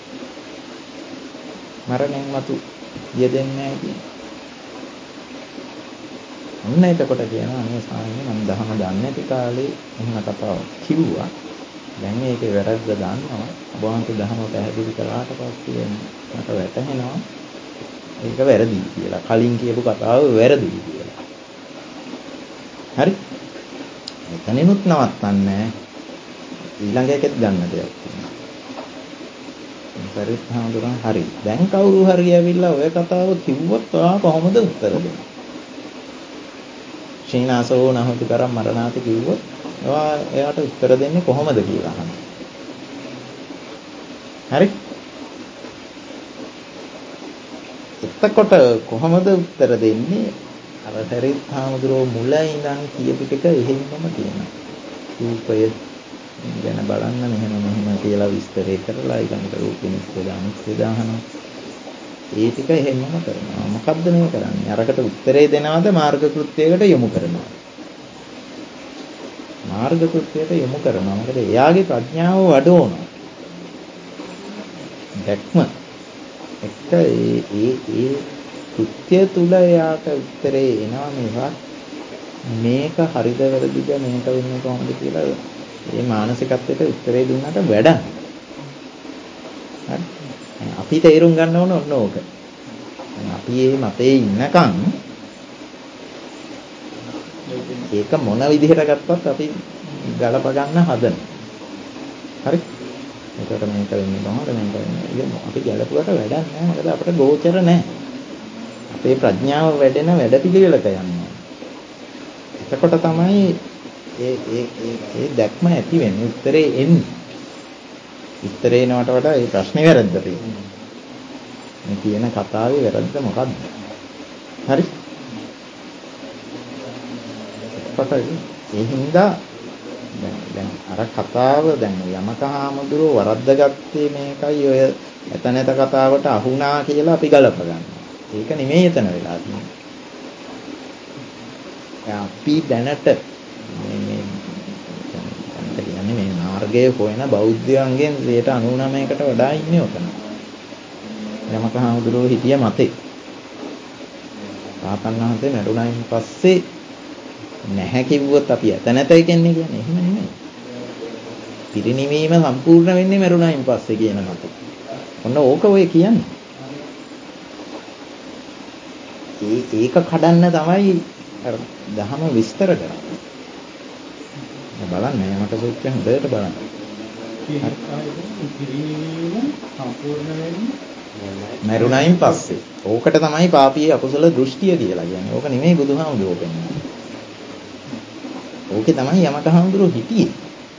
මරණයන් මතු යෙදෙන්නේ නැහැ කියන්නේ. අන්න එතකොට කියනවා අනේ ස්වාමීනි මම දහම දන්නේ නැති කාලේ එහෙම කතාවක් කිව්වා. දැන් මේකේ වැරද්ද දන්නවා. ඔබ වහන්සේ දහම පැහැදිලි කළාට පස්සේ මට වැටහෙනවා ඒක වැරදි කියලා. කලින් කියපු කතාව වැරදි කියලා. හරි? එතනිනුත් නවත්තන්නේ ඊළඟ එකෙත් ගන්න දෙයක් තියෙනවා. පරිත් හාමුදුරන් හරි. දැන් කවුරු හරි ඇවිල්ලා ඔය කතාව කිව්වොත් ඔයා කොහොමද උත්තර දෙන්නේ? ශීනාසෝ නහොති කරම් මරණාති කිව්වොත් ඔයා එයාට උත්තර දෙන්නේ කොහොමද කියලා අහනවා. හරි? එතකොට කොහොමද උත්තර දෙන්නේ? අර පරිත් හාමුදුරුවෝ මුල ඉඳන් කියපු ටික එහෙමම තියෙනවා. රූපය ගැන බලන්න මෙහෙම කියලා විස්තරය කරලා ඊළඟට රූපෙනිස් දාහනවා. ඒ ටික එහෙමම කරනවා. මොකද්ද මේ කරන්නේ? අරකට උත්තරේ දෙනවද මාර්ග කෘත්‍යයකට යොමු කරනවා? මාර්ග කෘත්‍යයට යොමු කරනවා. මොකද එයාගේ ප්‍රඥාව වඩවනවා. දැක්ම එක්ක ඒ කෘත්‍ය තුල එයාට උත්තරේ එනවා මේක හරිද වැරදිද මේක වෙන්නේ කොහොමද කියලා මේ මානසිකත්වයට උත්තරේ දුන්නට වැඩක්. හරි. අපි තේරුම් ගන්න ඕන ඔන්න ඕක. අපි මේ මතේ ඉන්නකම් ඒක මොන විදිහට ගත්තත් අපි ගලප ගන්න හදන. හරි? ඒකට මේක වෙන්නේ කොහොමද මේක වෙන්නේ? අපි ගලපුවට වැඩක් නැහැ. මොකද අපිට ගෝචර නැහැ. අපේ ප්‍රඥාව වැඩෙන වැඩපිළිවෙලක යනවා. එතකොට තමයි ඒ දැක්ම ඇති වෙන්නේ. උත්තරේ එන්නේ. උත්තරේ එනවට වඩා ඒ ප්‍රශ්නේ වැරද්ද තියෙනවා. මේ කියන කතාවේ වැරද්ද මොකද්ද? හරි? එතකොට ඒ හින්දා දැන් අර කතාව දැන් යමක හාමුදුරුව වරද්දගත්තේ මේකයි ඔය එතනත කතාවට අහුණා කියලා අපි ගලප ගන්නවා. ඒක නෙමෙයි එතන වෙලා තියෙන්නේ. අපි දැනට මේ මාර්ගය හොයන බෞද්ධයන්ගෙන් 99%කට වඩා ඉන්නේ ඔතන. යමක හාමුදුරුවෝ හිටිය මතේ. රහතන් වහන්සේ මරුණයින් පස්සේ නැහැ කිව්වොත් අපි ඇත නැතයි කියන්නේ එහෙම නෙමෙයි. පිරිණිවීම සම්පූර්ණ වෙන්නේ මරුණයින් පස්සේ කියන මතේ. ඔන්න ඕක ඔය කියන්නේ. ඒක කඩන්න තමයි අර දහම විස්තර කරන්නේ. බලන්න මට සූත්‍රය හොඳට බලන්න. පිරිණිවීම සම්පූර්ණ වෙන්නේ මරුණයින් පස්සේ. ඕකට තමයි පාපී අකුසල දෘෂ්ටිය කියලා කියන්නේ. ඕක නෙමෙයි බුදුහාමුදුරුවෝ කියන්නේ. ඕකේ තමයි යමක හාමුදුරුවෝ හිටියේ.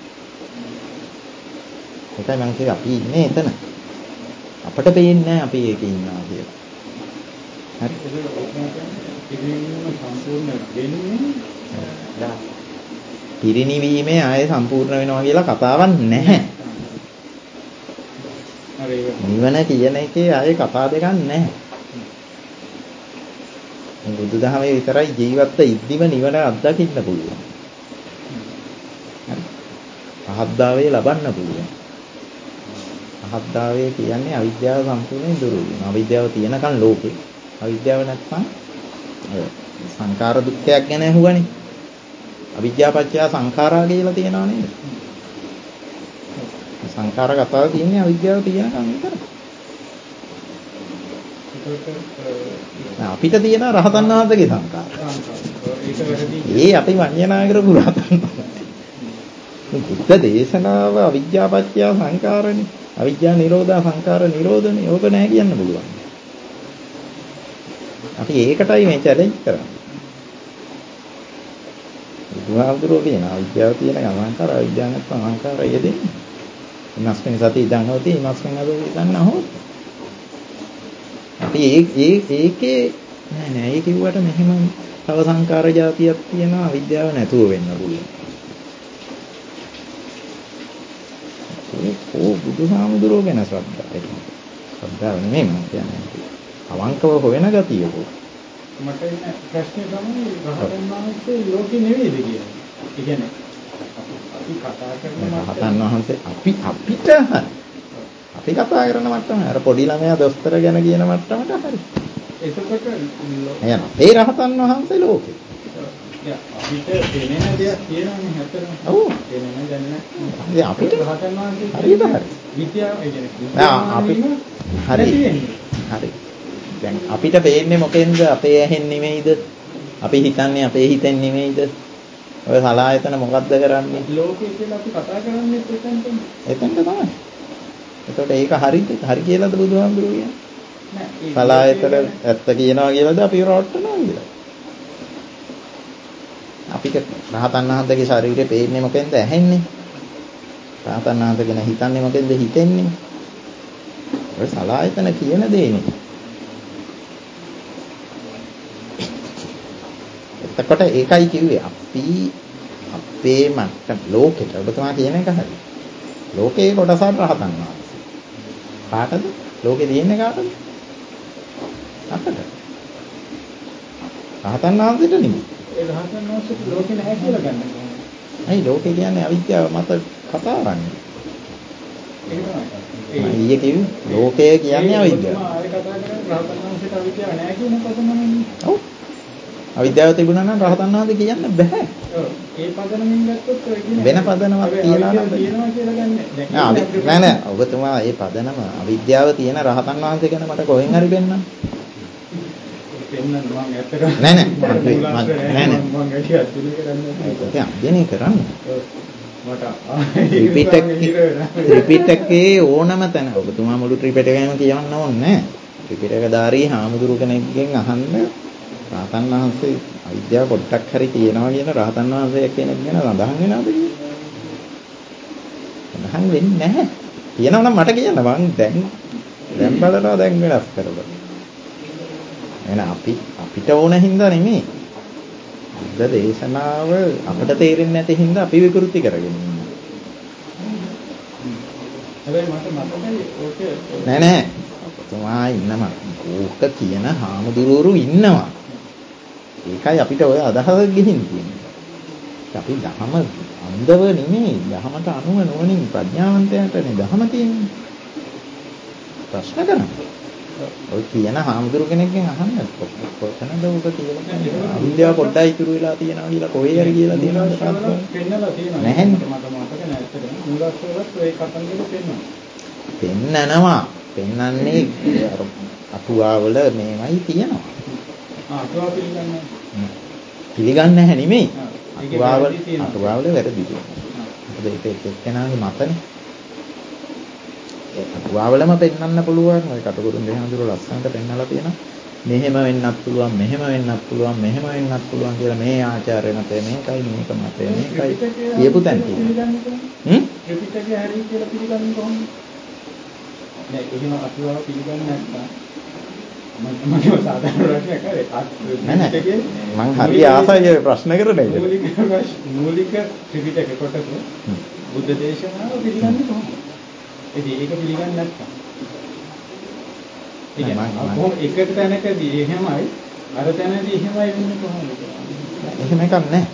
ඒකයි මම කිව්වේ අපි ඉන්නේ එතන. අපට පේන්නේ නැහැ අපි ඒකේ ඉන්නවා කියලා. හරි. පිරිණිවීම සම්පූර්ණ වෙන්නේ පිරිණිවීමේ ආයේ සම්පූර්ණ වෙනවා කියලා කතාවක් නැහැ. නිවන කියන එකේ ආයේ කතා දෙකක් නැහැ. මේ බුදුදහමේ විතරයි ජීවිත ඉද්දිම නිවන අත්දකින්න පුළුවන්. හරි. පහද්දාවේ ලබන්න පුළුවන්. පහද්දාවේ කියන්නේ අවිද්‍යාව සම්පූර්ණයෙන් දුරු වෙනවා. අවිද්‍යාව තියෙනකන් ලෝකේ. අවිද්‍යාව නැත්නම් සංකාර දුක්ඛයක් ගැන අහුවනේ. අවිද්‍යාපච්චය සංඛාරා කියලා තියනවා නේද? සංඛාර කතාව තියෙන්නේ අවිද්‍යාව තියෙනකන් විතරයි. අපිට තියෙන රහතන් වහන්සේගේ සංඛාර. ඒක වැරදි. ඒ අපි වඤ්ඤනා කරපු රහතන්. බුද්ධ දේශනාව අවිජ්ජාපත්‍ය සංකාරනේ. අවිජ්ජා නිරෝධා සංකාර නිරෝධනේ. ඕක නෑ කියන්න පුළුවන්. අපි ඒකටයි මේ චැලෙන්ජ් කරන්නේ. බුදුහාමුදුරුවෝ කියන අවිද්‍යාව තියෙන සංකාර අවිද්‍යාව නැත්නම් සංකාරය යෙදෙන්නේ. ඉමස්මින් සති ඉදන් හොති ඉමස්මින් අදෝ ඉදන් හොති. අපි ඒකේ නෑ ඒ කිව්වට මෙහෙම තව සංකාර જાතියක් තියෙනවා අවිද්‍යාව නැතුව වෙන්න පුළුවන්. ඕ බුදුහාමුදුරුවෝ ගැන ශ්‍රද්ධාවයි. ශ්‍රද්ධාව නෙමෙයි මම කියන්නේ. අවංකව හොයන ගතියක. මට එන ප්‍රශ්නේ තමයි රහතන් වහන්සේ ලෝකේ නෙවෙයිද කියලා. ඒ කියන්නේ අපි කතා කරන රහතන් වහන්සේ අපි කතා කරන මට්ටම අර පොඩි ළමයා දොස්තර ගැන කියන මට්ටමට හරි. එතකොට එහෙනම් ඒ රහතන් වහන්සේ ලෝකේ. අපිට දැනෙන දෙයක් තියෙනවානේ හැතරම. ඔව්. දැනෙන දැනෙන. ඒ අපිට රහතන් වහන්සේ හරියට හරි. විද්‍යාව ඒ කියන්නේ හරි. දැන් අපිට පේන්නේ මොකෙන්ද? අපේ ඇහෙන් නෙමෙයිද? අපි හිතන්නේ අපේ හිතෙන් නෙමෙයිද? ඔය සලායතන මොකද්ද කරන්නේ? ලෝකේ කියලා අපි කතා කරන්නේ එතෙන්ට තමයි. එතකොට ඒක හරි කියලාද බුදුහාමුදුරුවෝ කියන්නේ? නෑ. සලායතන ඇත්ත කියනවා කියලාද අපි රවට්ටනවා කියලා? අපිට රහතන් වහන්සේගේ ශරීරය පේන්නේ මොකෙන්ද? ඇහෙන්නේ. රහතන් වහන්සේ ගැන හිතන්නේ මොකෙන්ද? හිතෙන්නේ. ඔය සලායතන කියන දේනේ. එතකොට ඒකයි කිව්වේ අපි අපේ මට්ටම ලෝකෙට ඔබතුමා කියන එක හරි. ලෝකේ කොටසක් රහතන් වහන්සේ. කාටද? ලෝකේ තියෙන්නේ කාටද? අපට. රහතන් වහන්සේට නෙමෙයි. ඒ රහතන් වහන්සේට ලෝකේ නැහැ කියලා ගන්න. ඇයි ලෝකේ කියන්නේ අවිද්‍යාව මත කතාවන්නේ? ඒක තමයි. මම ඊයේ කිව්වේ ලෝකය කියන්නේ අවිද්‍යාව. ආයෙ කතා කරන්නේ රහතන් වහන්සේට අවිද්‍යාව නැහැ කියන පදනමනේ. ඔව්. අවිද්‍යාව තිබුණා නම් රහතන් වහන්සේ කියන්න බෑ. ඔව්. ඒ පදනමින් ගත්තොත් ඔය කියන්නේ වෙන පදනමක් තියනවා නම් කියනවා කියලා ගන්න. නෑ ඔබතුමා මේ පදනම අවිද්‍යාව තියෙන රහතන් වහන්සේ ගැන මට කොහෙන් හරි පෙන්නන්න. පෙන්නන්න මම ඇත්තටම නෑ මම ඇටි අතුල කරන්නේ. ඒක අධ්‍යයනය කරන්න. මට ත්‍රිපිටකයේ ඕනම තැන ඔබතුමා මුළු ත්‍රිපිටකයම කියවන්න ඕනේ නෑ. ත්‍රිපිටකධාරී හාමුදුරු කෙනෙක්ගෙන් අහන්න රහතන් වහන්සේ අවිද්‍යාව පොඩ්ඩක් හරි තියෙනවා කියන රහතන් වහන්සේ කෙනෙක් ගැන සඳහන් වෙනවද කියලා? සඳහන් වෙන්නේ නැහැ. කියනවා නම් මට කියන්න මං දැන් බලනවා දැන් වෙනස් කරලා. එහෙනම් අපිට ඕන හින්දා නෙමෙයි. බුද්ධ දේශනාව අපිට තේරෙන්නේ නැති හින්දා අපි විකෘති කරගෙන ඉන්නවා. හැබැයි මට මතකයි ඕකේ නෑ. ඔබතුමා ඉන්නවා. ඕක කියන හාමුදුරුවරු ඉන්නවා. ඒකයි අපිට ඔය අදහස ගෙහින් තියෙන්නේ. අපි ධහම අන්ධව නෙමෙයි ධහමට අනුව නොවනින් ප්‍රඥාවන්තයන්ටනේ ධහම තියෙන්නේ. ප්‍රශ්න කරන්නේ. ඔය කියන හාමුදුරු කෙනෙක්ගෙන් අහන්න කොතනද ඔබ කියලා. අවිද්‍යාව පොඩ්ඩයි ඉතුරු වෙලා තියෙනවා කියලා කොහේ හරි කියලා තියෙනවද තාත්තා? පෙන්නලා තියෙනවා. නැහැ. මට මතක නැහැ ඇත්තටම. මුලස්වලත් ඔය කතන්දර පෙන්නනවා. පෙන්නනවා. පෙන්නන්නේ අර අටුවාවල මේවයි තියෙනවා. අටුවා පිළිගන්නේ. පිළිගන්නේ නැහැ නෙමෙයි. අටුවාවල වැරදි තියෙනවා. මොකද ඒක එක්කෙනාගේ මතනේ. ඒ අටුවාවලම පෙන්වන්න පුළුවන්. ඔය කටුකුරුන් දෙහඳුර ලස්සනට පෙන්වලා තියෙනවා. මෙහෙම වෙන්නත් පුළුවන්, මෙහෙම වෙන්නත් පුළුවන්, මෙහෙම වෙන්නත් පුළුවන් කියලා මේ ආචාර්ය මතය මේකයි මේක මතය මේකයි කියපු තැන තියෙනවා. ත්‍රිපිටකය හරි කියලා පිළිගන්නේ කොහොමද? නෑ එහෙම අටුවාව පිළිගන්නේ නැත්නම් මම සාධාරණ ප්‍රශ්නයක් කරේ. නෑ මං හරි ආසයි ප්‍රශ්න කරන එක. මූලික ත්‍රිපිටක කොටස බුද්ධ දේශනාව පිළිගන්නේ කොහොමද? ඒක පිළිගන්නේ නැත්නම් ඒක එක තැනකදී එහෙමයි අර තැනදී එහෙමයි වෙන්නේ කොහොමද? එහෙම එකක් නැහැ.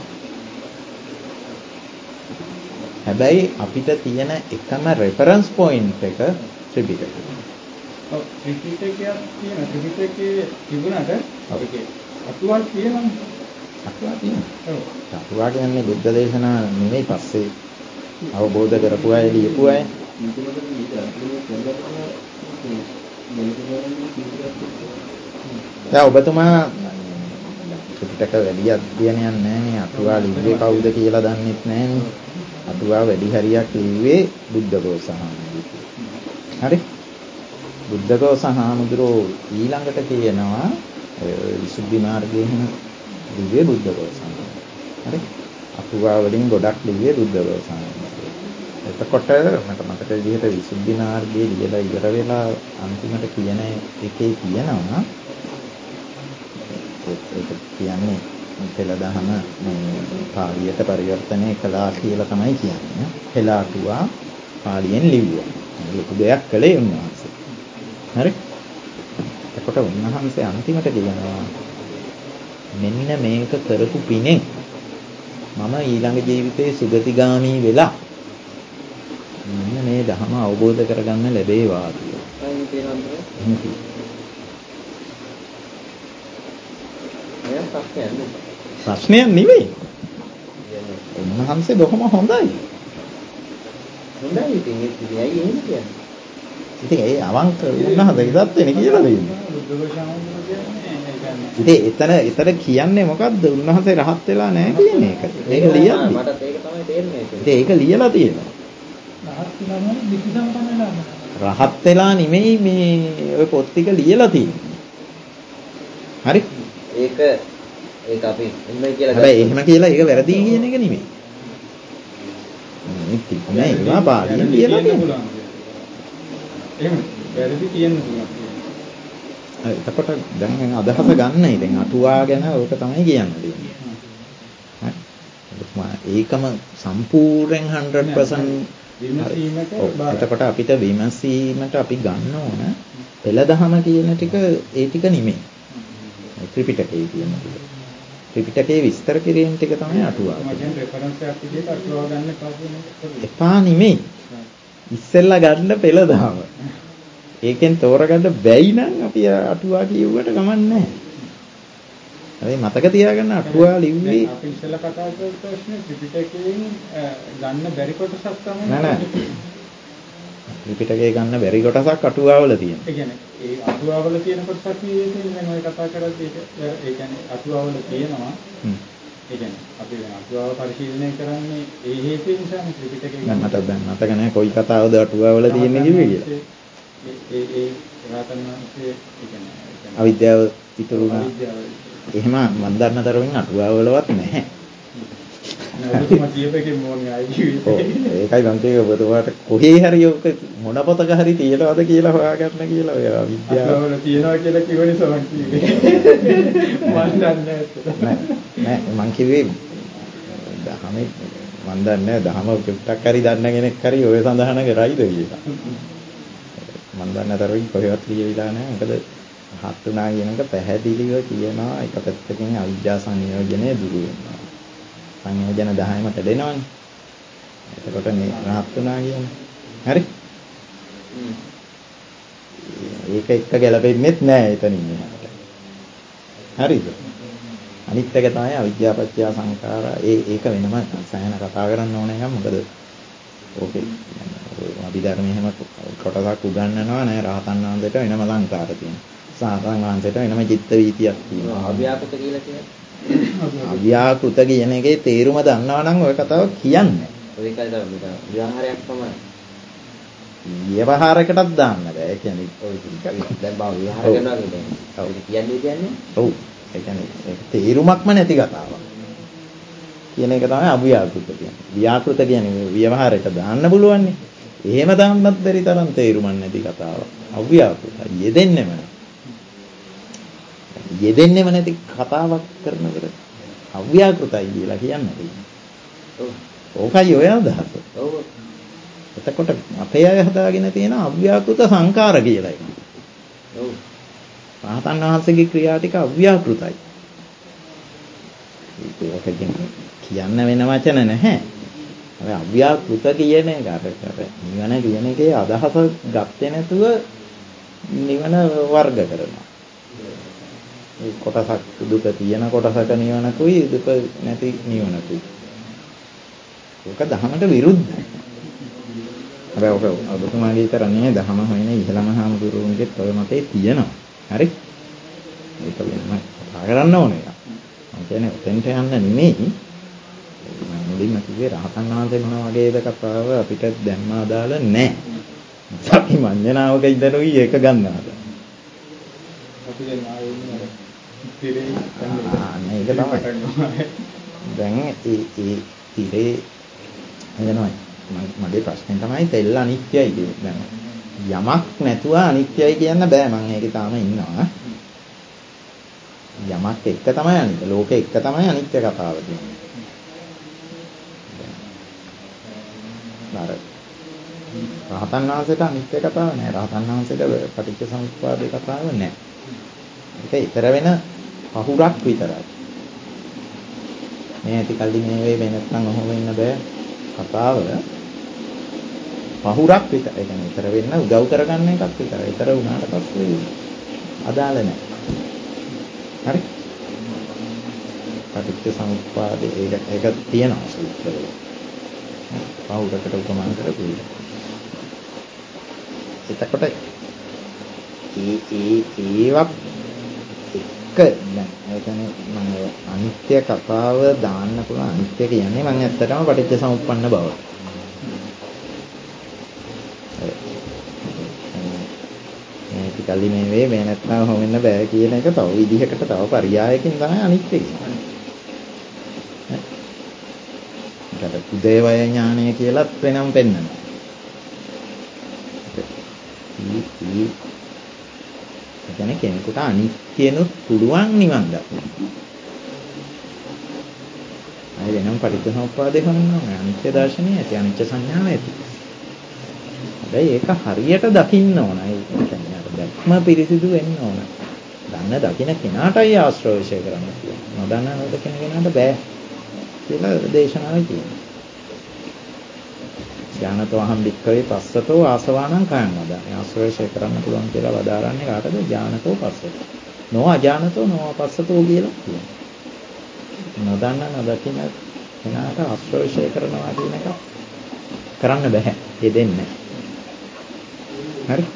හැබැයි අපිට තියෙන එකම රෙෆරන්ස් පොයින්ට් එක ත්‍රිපිටකය. ඔව් ත්‍රිපිටකයක් තියෙන ත්‍රිපිටකයේ තිබුණාට ඒකේ අටුවක් තියෙනවනේ. අටුවා තියෙනවා. ඔව්. අටුවා කියන්නේ බුද්ධ දේශනා නෙමෙයි පස්සේ අවබෝධ කරපු අය ලියපු අය. දැන් ඔබතුමා ත්‍රිපිටක වැඩි අධ්‍යයනයක් නැහැනේ. අටුවා ලිව්වේ කවුද කියලා දන්නෙත් නැහැනේ. අටුවා වැඩි හරියක් ලිව්වේ බුද්ධඝෝෂ හාමුදුරුවෝ. හරි? බුද්ධඝෝෂ හාමුදුරුවෝ ඊළඟට කියනවා විසුද්ධි මාර්ගයේ එහෙම ලිව්වේ බුද්ධඝෝෂ හාමුදුරුවෝ. හරි? අටුවා වලින් ගොඩක් ලිව්වේ බුද්ධඝෝෂ හාමුදුරුවෝ. එතකොට මට මතක විදිහට විසුද්ධි මාර්ගයේ ලියලා ඉවර වෙලා අන්තිමට කියන එකේ කියනවා ඒක කියන්නේ පෙළ දහම පාලියට පරිවර්තනය කළා කියලා තමයි කියන්නේ. පෙළ අටුවා පාලියෙන් ලිව්වා. ලොකු දෙයක් කළේ උන්වහන්සේ. හරි? එතකොට උන්වහන්සේ අන්තිමට කියනවා මෙන්න මේක කරපු පිනෙන් මම ඊළඟ ජීවිතේ සුගතිගාමී වෙලා මෙන්න මේ ධර්ම අවබෝධ කරගන්න ලැබේවා කියලා. ප්‍රශ්නයක් නෙවෙයි. උන්වහන්සේ බොහොම හොඳයි. හොඳයි ඉතින් ඇයි එහෙම කියන්නේ? ඉතින් ඒ අවංක උන්වහන්සේ ඉදත් වෙන කියලා දෙන්නේ. ඉතින් එතන කියන්නේ මොකද්ද? උන්වහන්සේ රහත් වෙලා නැහැ කියන එක. ඒක ලියන්නේ. මටත් ඒක තමයි තේරෙන්නේ. ඉතින් ඒක ලියලා තියෙනවා. රහත් වෙලා නෙමෙයි මේ ඔය පොත් ටික ලියලා තියෙන්නේ. හරි? ඒක අපි එන්නේ කියලා හැබැයි එහෙම කියලා ඒක වැරදි කියන එක නෙමෙයි. ඉතින් නෑ ඒවා පාලියෙන් ලියලා තියෙනවා. එහෙම වැරදි කියන්න පුළුවන්. එතකොට දැන් අදහස ගන්න ඉතින් අටුවා ගැන ඕක තමයි කියන්න තියෙන්නේ. හරි? ඒකම සම්පූර්ණයෙන් 100% එතකොට අපිට විමසීමට අපි ගන්න ඕන පෙළ දහම කියන ටික ඒ ටික නෙමෙයි. ත්‍රිපිටකයේ කියන ටික. ත්‍රිපිටකයේ විස්තර කිරීම ටික තමයි අටුවා. මම කියන්නේ රෙෆරන්ස් එකක් විදිහට අටුවා ගන්න එපා කියන එක. එපා නෙමෙයි. ඉස්සෙල්ලා ගන්න පෙළ දහම. ඒකෙන් තෝරගන්න බැයි නම් අපි අටුවා කියුවට කමක් නැහැ. හැබැයි මතක තියාගන්න අටුවා ලිව්වේ අපි ඉස්සෙල්ලා කතා කරපු ප්‍රශ්නේ ත්‍රිපිටකයෙන් ගන්න බැරි කොටසක් තමයි. නෑ. ත්‍රිපිටකයේ ගන්න බැරි කොටසක් අටුවාවල තියෙනවා. ඒ කියන්නේ ඒ අටුවාවල තියෙන කොටසක් විදිහට දැන් ඔය කතා කරද්දී ඒ කියන්නේ අටුවාවල තියෙනවා. ඒ කියන්නේ අපි දැන් අටුවාව පරිශීලනය කරන්නේ ඒ හේතු නිසා ත්‍රිපිටකේ දැන් මට දැන් මතක නැහැ කොයි කතාවද අටුවාවල තියෙන්නේ කිව්වේ කියලා. ඒ රාතන් වහන්සේ කියන්නේ අවිද්‍යාව ඉතුරු වුණා. එහෙම මම දන්න තරමින් අටුවාවලවත් නැහැ. ඔබතුමා කියපේකේ මොන්නේ ඒකයි මම කියේ ඔබතුමාට කොහේ හරි ඔක මොන පොතක හරි තියනවද කියලා හොයාගන්න කියලා ඔය විද්‍යාවල තියනවා කියලා කිව්ව නිසා මම කිව්වේ. මම දන්නේ නෑ මං කිව්වේ දහමේ මන් දන්නේ දහම චුට්ටක් හරි දන්න කෙනෙක් හරි ඔය සඳහන කරයිද කියලා. මන් දන්න තරමින් කොහෙවත් ලියවිලා නැහැ. මොකද හත් උනා කියන එක පැහැදිලිව කියනවා එක පැත්තකින් අවිද්‍යා සංයෝජනය දුරු වෙනවා. සංයෝජන 10ම කැඩෙනවනේ. එතකොට මේ රහත් උනා කියන්නේ. හරි? ඒක එක්ක ගැලපෙන්නේත් නෑ එතනින් එහාට. හරිද? අනිත් එක තමයි අවිද්‍යාපත්‍ය සංඛාරා. ඒක වෙනම සෑහෙන කතා කරන්න ඕන එකක්. මොකද ඕකේ අභිධර්මයේ හැම කොටසක් උගන්වනවා නෑ රහතන් වහන්සේට වෙනම සංඛාර තියෙනවා. සාතන් වහන්සේට වෙනම චිත්ත වීතියක් තියෙනවා. අව්‍යාකෘත කියලා කියන්නේ. අව්‍යාකෘත කියන එකේ තේරුම දන්නවා නම් ඔය කතාව කියන්නේ. ඔය එකයි තමයි විවහාරයක් තමයි. විවහාරයකටත් දාන්න බෑ. ඒ කියන්නේ ඔය දැන් බා විවහාර කරනවා කියන්නේ. ඔව් කියන්නේ. ඔව්. ඒ කියන්නේ ඒක තේරුමක්ම නැති කතාවක්. කියන එක තමයි අව්‍යාකෘත කියන්නේ. ව්‍යාකෘත කියන්නේ විවහාරයට දාන්න පුළුවන්නේ. එහෙම දාන්නත් බැරි තරම් තේරුමක් නැති කතාවක්. අව්‍යාකෘත. යෙදෙන්නෙම නැති කතාවක් කරනකොට අව්‍යාකෘතයි කියලා කියන්නේ. ඔව්. ඕකයි ඔය අදහස. ඔව්. එතකොට අපේ අය හදාගෙන තියෙන අව්‍යාකෘත සංකාර කියලා එකක්. ඔව්. රහතන් වහන්සේගේ ක්‍රියා ටික අව්‍යාකෘතයි. ඒක කියන්න වෙන වචන නැහැ. ඔය අව්‍යාකෘත කියන එක අර නිවන කියන එකේ අදහස ගත්තේ නැතුව නිවන වර්ග කරනවා. ඒ කොටසක් දුක තියෙන කොටසක නිවනකුයි දුක නැති නිවනකුයි. ඒක දහමට විරුද්ධයි. හැබැයි ඔක ඔබතුමාගේ විතර නෙමෙයි දහම හොයන ඉහළම හාමුදුරුවන්ගෙත් ඔය මතේ තියෙනවා. හරි? ඒක වෙනම කතා කරන්න ඕනේ. කියන්නේ උතෙන්ට යන්න නෙමෙයි. මම මුලින්ම කිව්වේ රහතන් වහන්සේ මොන වගේද කතාව අපිට දැම්ම අදාළ නැහැ. අපි මඤ්ඤණාවක ඉඳනුයි ඒක ගන්නවා. අපි දැන් ආයේ ඉන්නේ ඉතිරේ ඒක තමයි. දැන් ඒ ඉතිරේ එනවා. මගේ ප්‍රශ්නේ තමයි තෙල් අනිත්‍යයි කියන්නේ. යමක් නැතුව අනිත්‍යයි කියන්න බෑ. මම ඒකේ තාම ඉන්නවා. යමක් එක්ක තමයි අනිත්‍ය. ලෝකෙ එක්ක තමයි අනිත්‍ය කතාව කියන්නේ. රහතන් වහන්සේට අනිත්‍ය කතාව නෑ. රහතන් වහන්සේට පටිච්චසමුප්පාදේ කතාව නෑ. ඒක ඊතර වෙන පහුරක් විතරයි. මේ ඇති කල්ලි මේ වෙයි නැත්නම් ඔහොම වෙන්න බෑ කතාව පහුරක් විතරයි. ඒ කියන්නේ ඊතර වෙන්න උදව් කරගන්න එකක් විතරයි. ඊතර වුණාට පස්සේ අදාළ නෑ. හරි? පටිච්චසමුප්පාදේ ඒක තියෙනවා සූත්‍රවල. පහුරකට උපමාන කරපු එතකොට ඒවත් එක දැන් ඒ කියන්නේ මම අනිත්‍ය කතාව දාන්න පුළුවන්. අනිත්‍ය කියන්නේ මම ඇත්තටම පටිච්චසමුප්පන්න බව. මේ ටිකල්ලි මේ වේ මේ නැත්නම් හොවෙන්න බෑ කියන එක තව විදිහකට තව පරියායකින් තමයි අනිත්‍ය කියන්නේ. ඒකට උදේවය ඥානය කියලාත් වෙනම පෙන්නනවා. කියන්නේ කෙනෙකුට අනිත්‍යනොත් පුළුවන් නිවන් දකින්න. අය වෙනම පටිච්චසමුප්පාදේ හොයනවා. අනිත්‍ය දර්ශනය ඇති අනිත්‍ය සංඥාව ඇති. හැබැයි ඒක හරියට දකින්න ඕන. ඒ කියන්නේ අර දැක්ම පිරිසිදු වෙන්න ඕන. දන්න දකින්න කෙනාටයි ආශ්‍රය විශ්ය කරන්න තියෙන්නේ. නොදන්න නොදකින කෙනාට බෑ කියලා දේශනාවේ තියෙනවා. ඥානතෝ අහම් වික්කවේ පස්සතෝ ආසවානං කයං වදානේ. ආශ්‍රය කරන්න පුළුවන් කියලා වදාරන්නේ කාටද? ඥානතෝ පස්සතෝ. නෝ අඥානතෝ නෝ පස්සතෝ කියලා කියනවා. නොදන්න නොදකින කෙනාට ආශ්‍රය කරනවා කියන එක කරන්න බෑ. යෙදෙන්නේ නැහැ. හරි?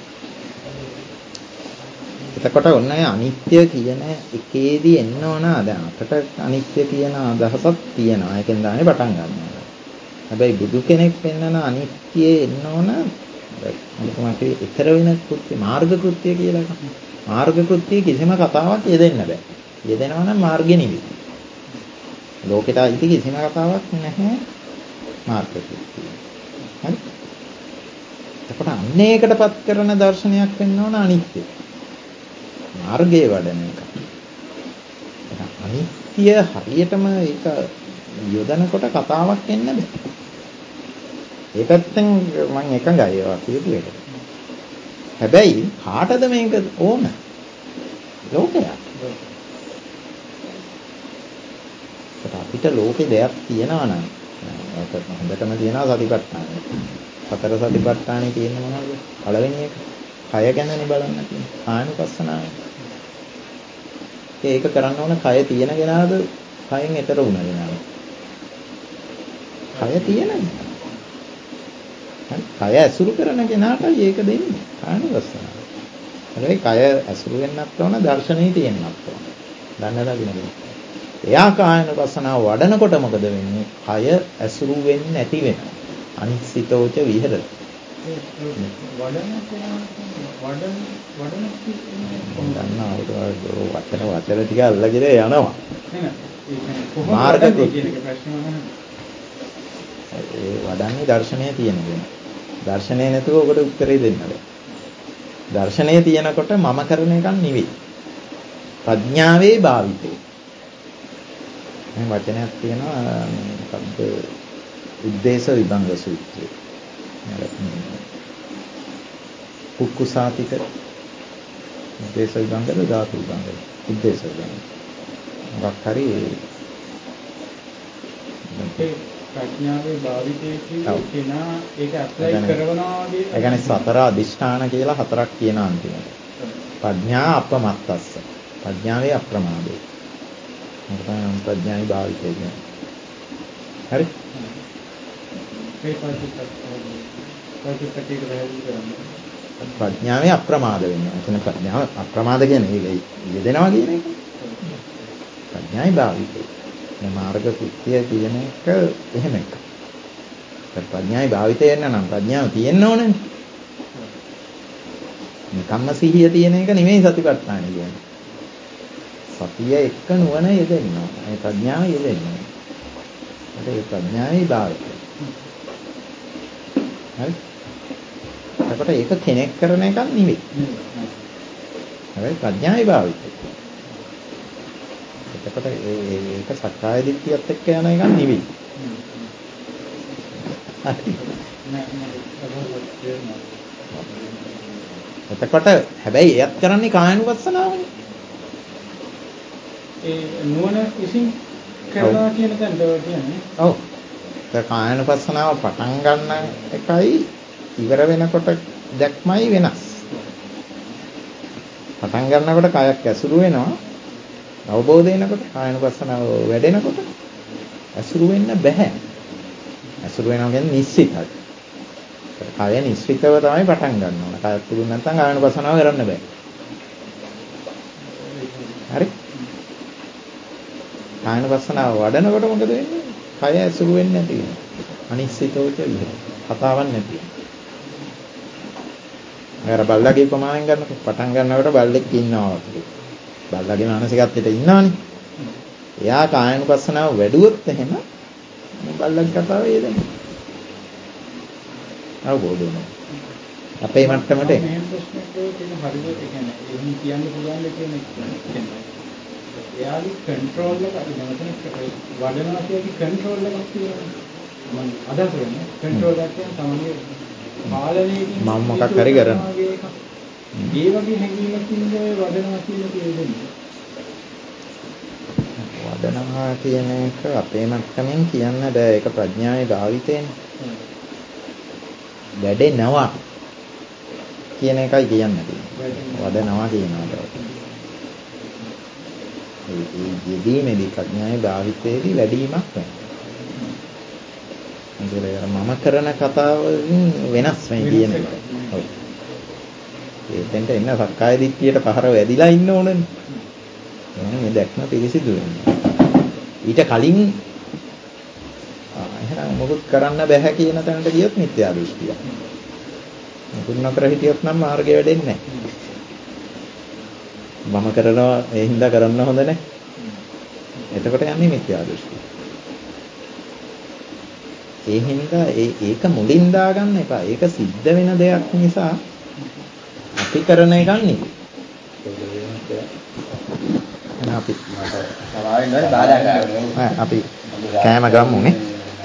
එතකොට ඔන්න අනිත්‍ය කියන එකේදී එන්න ඕන දැන් අපට අනිත්‍ය කියන අදහසක් තියෙනවා. ඒකෙන් තමයි පටන් ගන්නවා. හැබැයි බුදු කෙනෙක් පෙන්වන අනිත්‍යයේ එන්න ඕන අනිකමට ඊතර වෙන කෘත්‍ය මාර්ග කෘත්‍ය කියලා එකක්. මාර්ග කෘත්‍ය කිසිම කතාවක් යෙදෙන්න බෑ. යෙදෙනවා නම් මාර්ගෙ නෙවෙයි. ලෝකෙට අයිති කිසිම කතාවක් නැහැ මාර්ග කෘත්‍ය. හරි? එතකොට අන්නේකටපත් කරන දර්ශනයක් වෙන්න ඕන අනිත්‍ය. මාර්ගයේ වඩන එක. අනිත්‍ය හරියටම ඒක යොදනකොට කතාවක් එන්න බෑ. ඒ පැත්තෙන් මම එකඟයි ඒවා කියපු එක. හැබැයි කාටද මේක ඕන? ලෝකයා. අපිට ලෝකේ දෙයක් තියනවා නම් ඒක හොඳටම තියනවා සතිපට්ඨානය. සතර සතිපට්ඨානේ තියෙන්නේ මොනවද? පළවෙනි එක. කය ගැනනේ බලන්න තියෙන්නේ. ආනුපස්සනාව. ඒක කරන්න ඕන කය තියෙන කෙනාද කයෙන් ඈතර වුණ කෙනාද? කය තියෙනනේ. කය ඇසුරු කරන කෙනාටයි ඒක දෙන්නේ. ආනුපස්සනාව. හැබැයි කය ඇසුරු වෙන්නත් ඕන දර්ශනේ තියෙන්නත් ඕන. දන්නලා දිනගෙන. එයා කායනුපස්සනාව වඩනකොට මොකද වෙන්නේ? කය ඇසුරු වෙන්නේ නැති වෙනවා. අනිසිතෝච විහෙර. වචන ටික අල්ලගෙන යනවා. මාර්ග ඒ වඩන්නේ දර්ශනය තියෙනකම. දර්ශනය නැතුව ඔකට උත්තරේ දෙන්න බෑ. දර්ශනය තියෙනකොට මම කරන එකක් නෙවෙයි. ප්‍රඥාවේ භාවිතේ. මේ වචනයක් තියෙනවා මොකද්ද? උද්දේශ විභංග සූත්‍රය. කුක්කුසාතික උද්දේශ විභංගද ධාතු විභංගද? උද්දේශ විභංග. මොකක් හරි ප්‍රඥාවේ භාවිතයේ කියනවා ඒක ඇප්ලයි කරනවා වගේ. ඒ කියන්නේ සතර අදිෂ්ඨාන කියලා හතරක් කියන අන්තිමට. ප්‍රඥා අපමත්තස්ස. ප්‍රඥාවේ අප්‍රමාදේ. මොකද ප්‍රඥාවේ භාවිතය කියන්නේ. හරි? ප්‍රඥාවේ අප්‍රමාද වෙනවා. එතන ප්‍රඥාව අප්‍රමාද කියන්නේ ඒක යෙදෙනවා කියන එක. ප්‍රඥායි භාවිතේ. මේ මාර්ග කෘත්‍ය කියන එක එහෙම එකක්. ප්‍රඥායි භාවිතය වෙන්න නම් ප්‍රඥාව තියෙන්න ඕනේ. නිකම්ම සිහිය තියෙන එක නෙමෙයි සතිපට්ඨාන කියන්නේ. සතිය එක්ක නුවණ යෙදෙන්න ඕනේ. ඒ ප්‍රඥාව යෙදෙන්න ඕනේ. ඒ ප්‍රඥාවේ භාවිතය. හරි? එතකොට ඒක කෙනෙක් කරන එකක් නෙවෙයි. හැබැයි ප්‍රඥාවේ භාවිතය. එතකොට ඒක සක්කාය දිට්ඨියත් එක්ක යන එකක් නෙවෙයි. එතකොට හැබැයි එයත් කරන්නේ කායනුපස්සනාවනේ. ඒ නුවණ විසින් කරනවා කියන තැනට කියන්නේ. ඔව්. ඒ කායනුපස්සනාව පටන් ගන්න එකයි ඉවර වෙනකොට දැක්මයි වෙනස්. පටන් ගන්නකොට කයක් ඇසුරු වෙනවා. අවබෝධ වෙනකොට කායනුපස්සනාව වැඩෙනකොට ඇසුරු වෙන්න බෑ. ඇසුරු වෙනවා කියන්නේ නිශ්චිතයි. කය නිශ්චිතව තමයි පටන් ගන්න ඕන. කය පුළුවන් නැත්නම් කායනුපස්සනාව කරන්න බෑ. හරි? කායනුපස්සනාව වඩනකොට මොකද වෙන්නේ? කය ඇසුරු වෙන්නේ නැති වෙනවා. අනිශ්චිතවච විහෙර. කතාවක් නැති වෙනවා. අර බල්ලගේ ප්‍රමාණයෙන් ගන්නකොට පටන් ගන්නකොට බල්ලෙක් ඉන්නවා වගේ. බල්ලගේ මානසිකත්වයට ඉන්නවනේ. එයා කායනුපස්සනාව වැඩුවොත් එහෙම බල්ලගේ කතාව එදෙන්නේ. අවබෝධ වෙනවා. අපේ මට්ටමට මේ ප්‍රශ්නෙට තියෙන හරියට කියන්නේ එහෙම කියන්න පුළුවන් කියන්නේ එයාගේ කන්ට්‍රෝල් එක අපි දැන් වඩනවා කියන්නේ කන්ට්‍රෝල් එකක් තියෙනවා. මම අදහස් කරන්නේ කන්ට්‍රෝල් එකක් කියන්නේ තමයි පාලනයකින් මම මොකක් හරි කරනවා. ඒ වගේ හැඟීමකින් වඩනවා කියන තේරෙන්නේ. වඩනවා කියන එක අපේ මට්ටමින් කියන්න බෑ. ඒක ප්‍රඥාවේ භාවිතේනේ. වැඩෙනවා කියන එකයි කියන්න තියෙන්නේ. වඩනවා කියනවා. ඒ යෙදීමේදී ප්‍රඥාවේ භාවිතයේදී වැඩිවීමක් වෙනවා. මම කරන කතාවකින් වෙනස් මේ කියන එක. ඔව්. ඒතෙන්ට එන්න සක්කාය දිට්ඨියට පහර වැදිලා ඉන්න ඕනනේ. එහෙනම් මේ දැක්ම පිළිසිදු වෙනවා. ඊට කලින් එහෙනම් මොකුත් කරන්න බෑ කියන තැනට ගියොත් මිත්‍යා දෘෂ්ටිය. මොකුත් නොකර හිටියොත් නම් මාර්ගය වැඩෙන්නේ නැහැ. මම කරනවා ඒ හින්දා කරන්න හොඳ නැහැ. එතකොට යන්නේ මිත්‍යා දෘෂ්ටිය. ඒ හින්දා ඒක මුලින් දාගන්න එපා. ඒක සිද්ධ වෙන දෙයක් නිසා අපි කරන එකක් නෙවෙයි. අපි කෑම ගමුනේ.